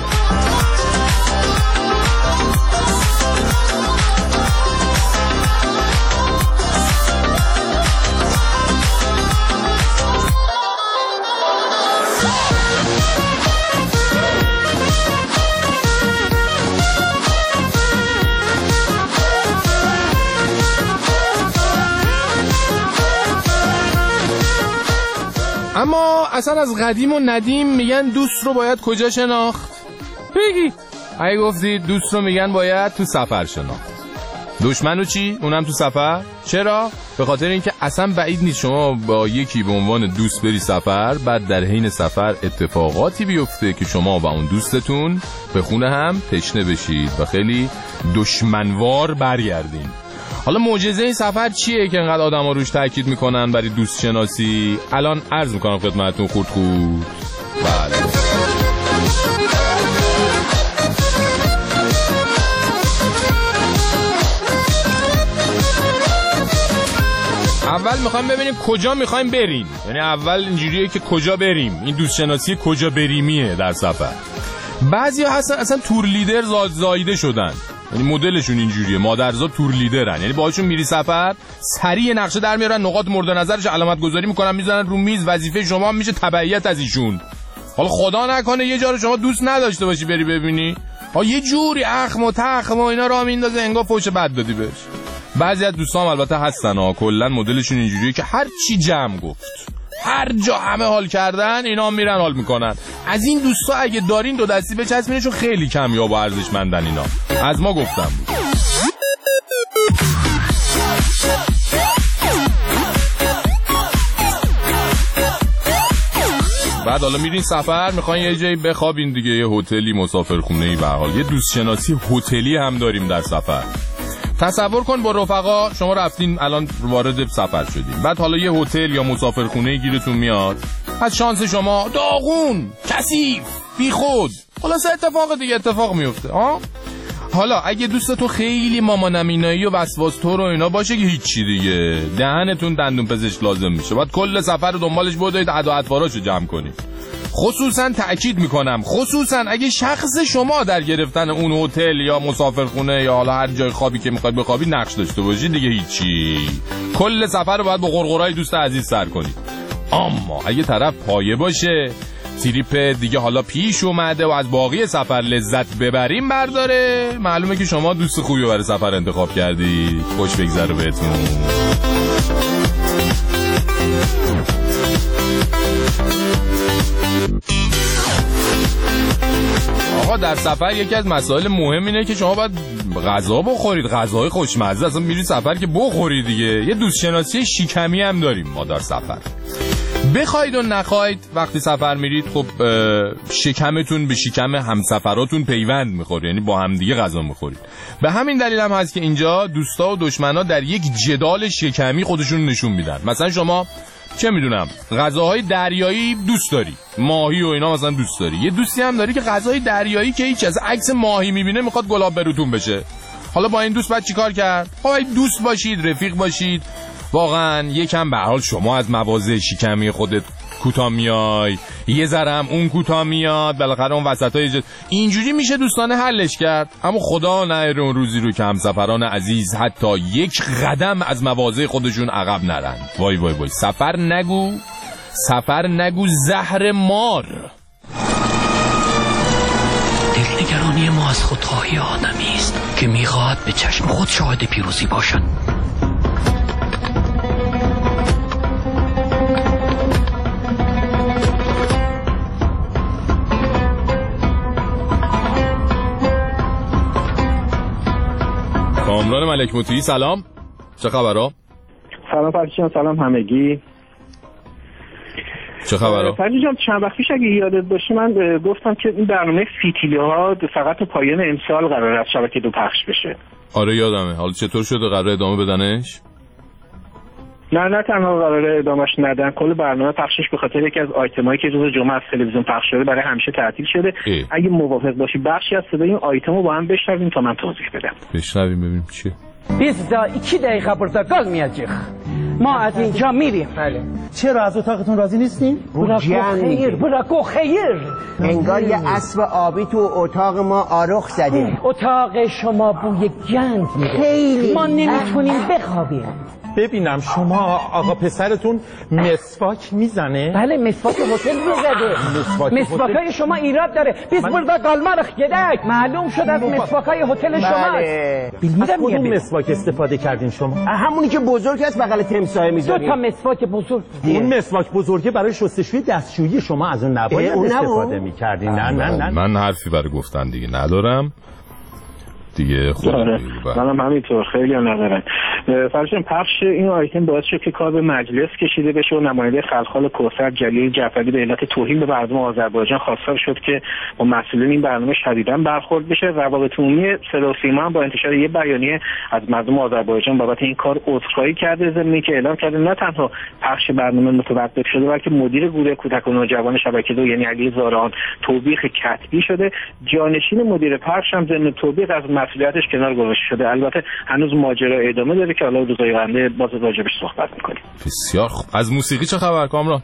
اما اصلا از قدیم و ندیم میگن دوست رو باید کجا شناخت؟ بگی اگه گفتی دوست رو میگن باید تو سفر شناخت. دشمنو چی؟ اونم تو سفر؟ چرا؟ به خاطر اینکه اصلا بعید نیست شما با یکی به عنوان دوست بری سفر، بعد در حین سفر اتفاقاتی بیفته که شما و اون دوستتون به خونه هم تشنه بشید و خیلی دشمنوار برگردین. حالا معجزه این سفر چیه که انقدر آدم ها روش تاکید میکنن برای دوست شناسی؟ الان عرض میکنم خدمتتون خورد خورد. بله. اول میخوایم ببینیم کجا میخوایم بریم، یعنی اول اینجوریه که کجا بریم، این دوست شناسی کجا بریمیه در سفر. بعضی ها هستن اصلا تور لیدر زاد زایده شدن، یعنی مدلشون اینجوریه، مادرزاد تور لیدرن، یعنی باهاشون میری سفر سریع نقشه در میارن، نقاط مورد نظرش علامت گذاری میکنن میذارن رو میز، وظیفه شما میشه تبعیت از ایشون. حالا خدا نکنه یه جا رو شما دوست نداشته باشی بری ببینی، ها یه جوری اخم و تخم و اینا راه میندازه انگار فوش بد دادی بهش. بعضی از دوستام البته هستن ها، کلا مدلشون اینجوریه که هر چی جمع گفت، هر جا همه حال کردن اینا میرن حال میکنن. از این دوستا اگه دارین دو دستی بچسبینه، چون خیلی کمیاب و ارزشمندن اینا. از ما گفتم بود. بعد حالا میرین سفر، میخواین یه جایی بخوابین دیگه، یه هتلی، مسافرخونه‌ای، به هر حال یه دوست شناسی هتلی هم داریم در سفر. تصور کن با رفقا شما رفتین الان وارد سفر شدین، بعد حالا یه هتل یا مسافرخونه گیرتون میاد، از شانس شما داغون، کثیف، بیخود، خلاص اتفاق دیگه اتفاق میفته. ها حالا اگه دوستتون خیلی مامانمینایی و وسواس‌طور و اینا باشه که هیچی دیگه، دهنتون دندون پزشک لازم میشه، بعد کل سفر رو دنبالش بودید ادا اطواراشو جمع کنید. خصوصا تأکید میکنم، خصوصا اگه شخص شما در گرفتن اون هتل یا مسافرخونه یا حالا هر جای خوابی که میخواید بخوابید نقش داشته باشید دیگه هیچی، کل سفر رو باید با غرغرای دوست عزیز سر کنید. اما اگه طرف پایه باشه، تریپ دیگه حالا پیش اومده و از باقی سفر لذت ببریم برداره، معلومه که شما دوست خوبی برای سفر انتخاب کردید. خوش بگذره بهتون. آقا در سفر یکی از مسائل مهم اینه که شما باید غذا بخورید، غذای خوشمزه. اصلا میری سفر که بخورید دیگه. یه دوست شناسی شیکمی هم داریم ما در سفر. بخواید و نخواید وقتی سفر میرید، خب شکمتون به شکم همسفراتون پیوند میخوره، یعنی با هم دیگه غذا میخورید. به همین دلیل هم هست که اینجا دوستا و دشمنا در یک جدال شکمی خودشون نشون میدن. مثلا شما چه میدونم غذاهای دریایی دوست داری، ماهی و اینا مثلا دوست داری، یه دوستی هم داری که غذای دریایی که هیچ از عکس ماهی میبینه میخواد گلاب بروتون بشه. حالا با این دوست بعد چیکار کرد؟ خب دوست باشید، رفیق باشید، واقعا یکم به حال شما از مواضع شکمی خودت کوتاه میای، یه ذره هم اون کوتاه میاد، بالاخره اون وسطای جد... اینجوری میشه دوستانه حلش کرد. اما خدا نهره اون روزی رو که همسفران عزیز حتی یک قدم از مواضع خودشون عقب نرن. وای وای وای، سفر نگو، سفر نگو زهر مار. دلنگرانی ما از خودخواهی آدمی است که میخواهد به چشم خود شاهد پیروزی باشد. کامران ملک مطیعی سلام، چه خبرها؟ سلام فرشان، سلام همگی. چه خبرها؟ فرشان جان چند وقت پیش اگه یادت باشه من گفتم که این برنامه فیتیله ها فقط تا پایان امسال قراره از شبکه دو پخش بشه. آره یادمه. حالا چطور شده؟ قراره ادامه بدنش؟ نه نه تنها قراره ادامهش ندن، کل برنامه پخشش به خاطر یکی از آیتمایی که روز جمعه از تلویزیون پخش شده برای همیشه تعطیل شده. ای. اگه موافق باشی بخشی از صدای این آیتمو با هم بشنویم تا من توضیح بدم. بشنویم ببینیم چیه. بیست تا iki دقیقه پرتقال میاجیخ. ما از اینجا میریم. بله. چرا از اتاقتون راضی نیستین؟ براکو خیر، براکو خیر. انگار یه اسب آبی تو اتاق ما آرخ زدیم. اتاق شما بوی گند میده. خیلی. ما نمیتونیم بخوابیم. ببینم شما آقا پسرتون مسواک میزنه؟ بله مسواک هتل میزده. مسواکای شما ایراد داره. بیس بردا گالمارخ گدک معلوم شد از مسواکای هتل شماست. از کدوم مسواک استفاده کردین شما؟ همونی که بزرگ است بغل تمساح میذاریم. دو تا مسواک بزرگ. اون مسواک بزرگه برای شستشویی دستشویی شما از اون نباید استفاده میکردین. نه نه نه من حرفی برای گفتن دیگه ندارم. دیگه خود منم همینطور خیلی هم ندارن. فرشان پخش این آیتم باعث شد که کار به مجلس کشیده بشه و نماینده خلخال کوثر جلیل جعفری به علت توهین به مردم آذربایجان خواستار شد که با مسئولین این برنامه شدیداً برخورد بشه. روابط عمومی صدا و سیما هم با انتشار یه بیانیه از مردم آذربایجان بابت این کار عذرخواهی کرده، ضمن که اعلام کرده نه تنها پخش برنامه متوقف شده بلکه مدیر گروه کودک و نوجوان شبکه دو یعنی علی زاران توبیخ کتبی شده. جانشین مدیر پخش هم ضمن توبیخ از مسئولیتش کنار گذاشته شده. البته هنوز ماجرا ادامه داره که حالا روزهای آینده باز راجعش صحبت می‌کنیم. بسیار خوب. از موسیقی چه خبر کامران؟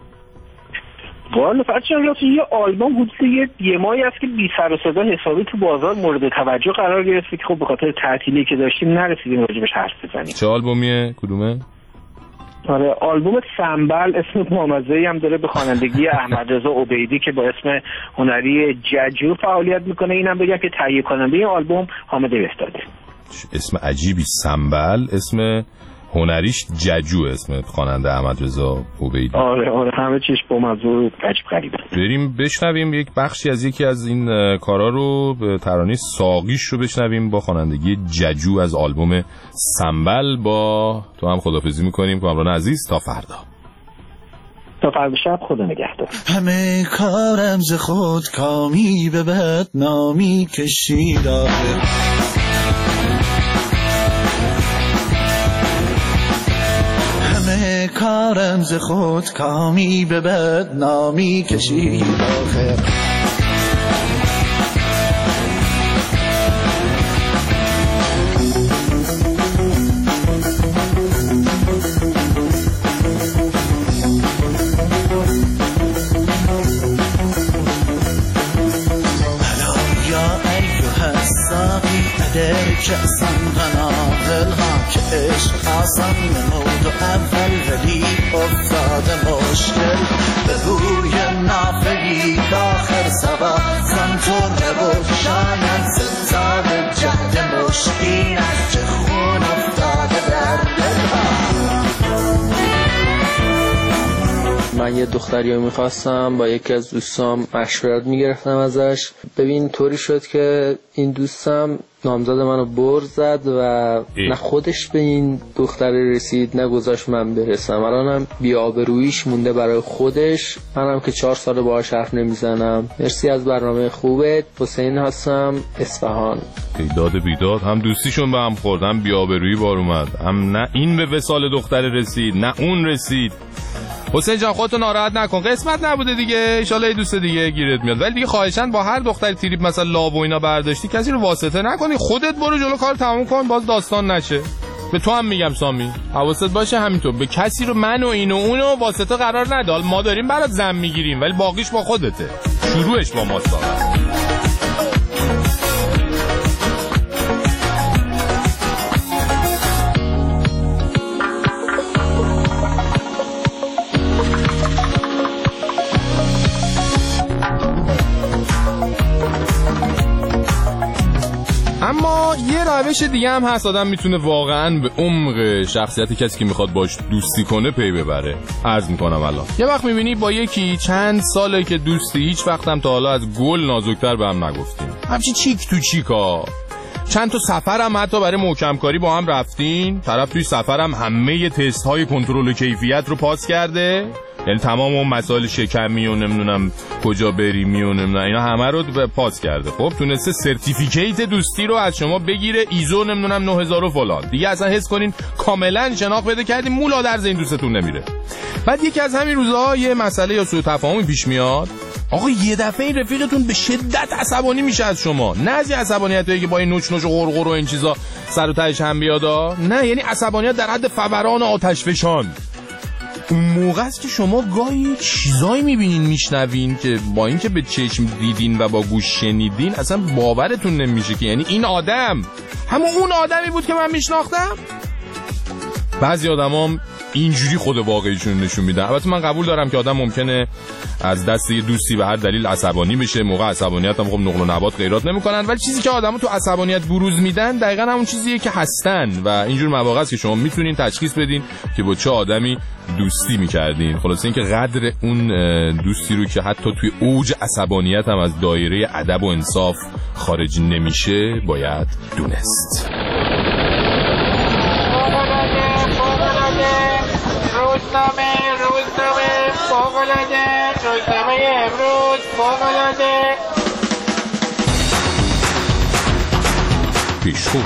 والا فرشان یه آلبوم حدود یه ماهی است که بی سر و صدا حسابی تو بازار مورد توجه قرار گرفت که خب به خاطر تعطیلی که داشتیم نرسیدیم راجعش حرف بزنیم. چه آلبومیه؟ کدومه؟ آره آلبوم سنبل اسم بامزه‌ای هم داره به خوانندگی احمد رضا عبیدی که با اسم هنری ججو فعالیت میکنه. اینم بگم که تهیه کننده این آلبوم حامد وحدتی. اسم عجیبی سنبل، اسم هنریش ججو، اسم خواننده احمد رضا عبیدی. آره آره همه چیش بامزه عجیب غریبه. بریم بشنویم یک بخشی از یکی از این کارا رو، به ترانه ساقیش رو بشنویم با خوانندگی ججو از آلبوم سنبل. با تو هم خدافظی میکنیم کامران عزیز تا فردا. تا فردا شب خدا نگهدار. همه کارم ز خود کامی به بدنامی کشیده، همه کارم ز خود کامی به بدنامی کشید آخر. کسان غناهل ها که عشق آسان نمود و اول ولی افتاده مشکل به روی نافگی داخل سوا کنتور بود شاید ستار جهد مشکین که خون افتاده در دلها. من یه دختری رو میخواستم، با یکی از دوستام مشورت میگرفتم ازش. ببین طوری شد که این دوستم نامزد منو برد زد و ای. نه خودش به این دختر رسید نه گذاشت من برسم. الانم بی‌آبروییش مونده برای خودش، منم که چهار سال باهاش حرف نمیزنم. مرسی از برنامه خوبت. حسین هستم، اصفهان. داد بیداد، هم دوستیشون به هم خورد، هم بی‌آبرویی بار اومد، هم نه این به وصال دختر رسید نه اون رسید. حسین جان خودتو ناراحت نکن، قسمت نبوده دیگه، ان شاءالله یه دوست دیگه گیرت میاد. ولی دیگه خواهشاً با هر دختری تریپ مثلا لاب و اینا برداشتی کسی رو واسطه نکنی، خودت برو جلو کار تموم کن، باز داستان نشه. به تو هم میگم سامی حواست باشه، همینطور به کسی رو من و این و اون و واسطه قرار نده. ما داریم برات زن میگیریم ولی باقیش با خودته، شروعش با ماست. اما یه روش دیگه هم هست آدم میتونه واقعا به عمق شخصیت کسی که میخواد باش دوستی کنه پی ببره. عرض میکنم الان یه وقت میبینی با یکی چند ساله که دوستی، هیچ وقت هم تا حالا از گل نازکتر به هم نگفتیم، همچی چیک تو چیکا، چند تا سفرم حتی برای محکم کاری با هم رفتین. طرف توی سفرم همه تست های کنترل کیفیت رو پاس کرده، یعنی تمام اون مسائل شکمی و نمیدونم کجا بریمی و نمیدونم اینا همه رو پاس کرده. خب تونسته سرتیفیکیت دوستی رو از شما بگیره، ایزو نمیدونم نه هزار و فلان. دیگه اصلا حس کنین کاملا شناخت پیدا کردین، مولا درز این دوستتون نمیره. بعد یکی از همین روزها یه مسئله یا سوء تفاهمی پیش میاد. آقا یه دفعه این رفیقتون به شدت عصبانی میشه از شما. نه از عصبانیتی که با این نوچ نوچ و غرغر و این چیزا سر و تهش هم بیادا، نه، یعنی عصبانیت در حد فوران آتش فشان. اون موقع است که شما گاهی چیزایی میبینین میشنوین که با اینکه به چشم دیدین و با گوش شنیدین اصلا باورتون نمیشه که یعنی این آدم همون اون آدمی بود که من میشناختم. بعضی آدمام اینجوری خود واقعیشون نشون میدن. البته من قبول دارم که آدم ممکنه از دست یه دوستی به هر دلیل عصبانی بشه، موقع عصبانیت هم خب نقل و نبات غیرات نمیکنن، ولی چیزی که آدمو تو عصبانیت بروز میدن دقیقاً همون چیزیه که هستن و اینجور مواقع است که شما میتونین تشخیص بدین که با چه آدمی دوستی میکردین. خلاصه اینکه قدر اون دوستی رو که حتی توی اوج عصبانیت هم از دایره ادب و انصاف خارج نمیشه باید دونست. روزنامه روزنامه فوق‌العاده، روزنامه امروز فوق‌العاده. پیشخون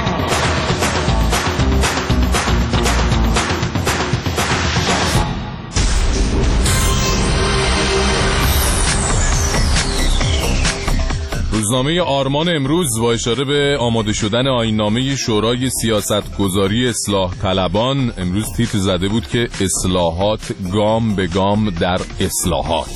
روزنامه آرمان امروز با اشاره به آماده شدن آیین‌نامه شورای سیاستگذاری اصلاح طلبان امروز تیتر زده بود که اصلاحات گام به گام در اصلاحات.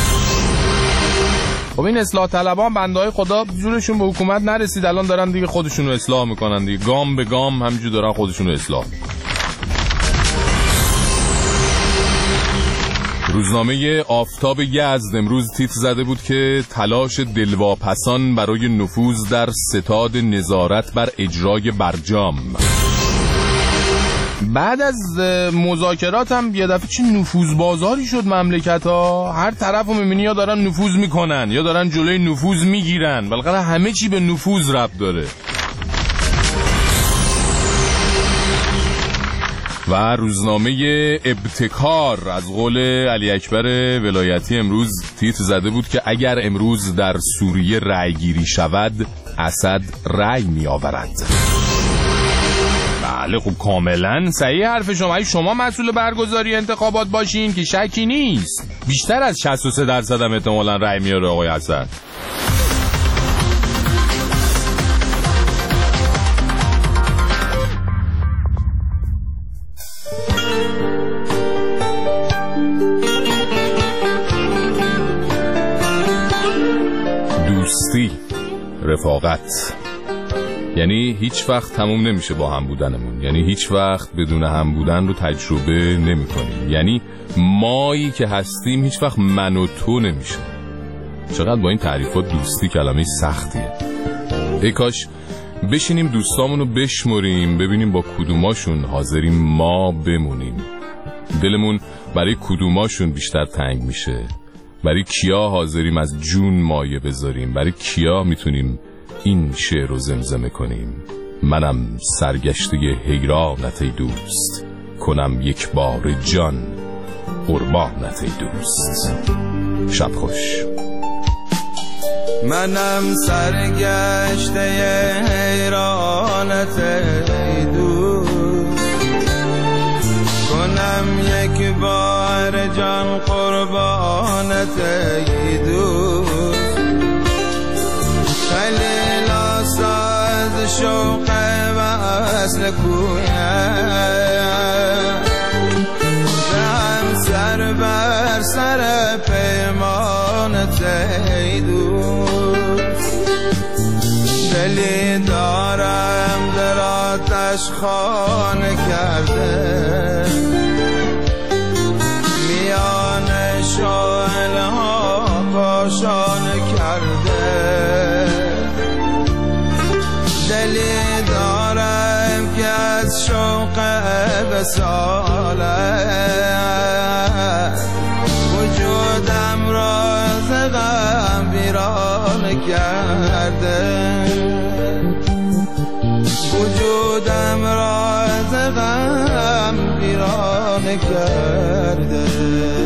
خب این اصلاح طلبان بنده‌های خدا جورشون به حکومت نرسید، الان دارن دیگه خودشون رو اصلاح میکنن دیگه، گام به گام همینجور دارن خودشون رو اصلاح. روزنامه آفتاب یزد امروز تیتر زده بود که تلاش دلواپسان برای نفوذ در ستاد نظارت بر اجرای برجام. بعد از مذاکرات هم یه دفعه چه نفوذ بازاری شد مملکت ها. هر طرف رو میبینی یا دارن نفوذ میکنن یا دارن جلوی نفوذ میگیرن، بالاخره همه چی به نفوذ ربط داره. و روزنامه ابتکار از قول علی اکبر ولایتی امروز تیتر زده بود که اگر امروز در سوریه رأی گیری شود اسد رأی می آورد. بله خب کاملا صحیح حرف شما. اگه شما مسئول برگزاری انتخابات باشین که شکی نیست بیشتر از شصت و سه درصد هم احتمالاً رأی میاره آقای اسد. دوستی، رفاقت، یعنی هیچ وقت تموم نمیشه با هم بودنمون، یعنی هیچ وقت بدون هم بودن رو تجربه نمی کنیم، یعنی مایی که هستیم هیچ وقت من و تو نمیشه. چقدر با این تعریفات دوستی کلمه سختیه. ای کاش بشینیم دوستامونو بشمریم ببینیم با کدوماشون حاضریم ما بمونیم. دلمون برای کدوماشون بیشتر تنگ میشه، برای کیا حاضریم از جون مایه بذاریم، برای کیا میتونیم این شعر رو زمزمه کنیم. منم سرگشته حیرانت ای دوست، کنم یک بار جان قربانت ای دوست. شب خوش. منم سرگشته حیرانت ای دوست، کنم یک بار جان قربانت ای دوست. خیلی ساز شوق وصل کویم، هم سر بر سر پیمانت ای دوست. دلی دارم در آتش خانه کرده، میان شعله ها کاشانه کرده. دلی دارم که از شوق وصالت وجودم را ز غم ویرانه کرده. کرده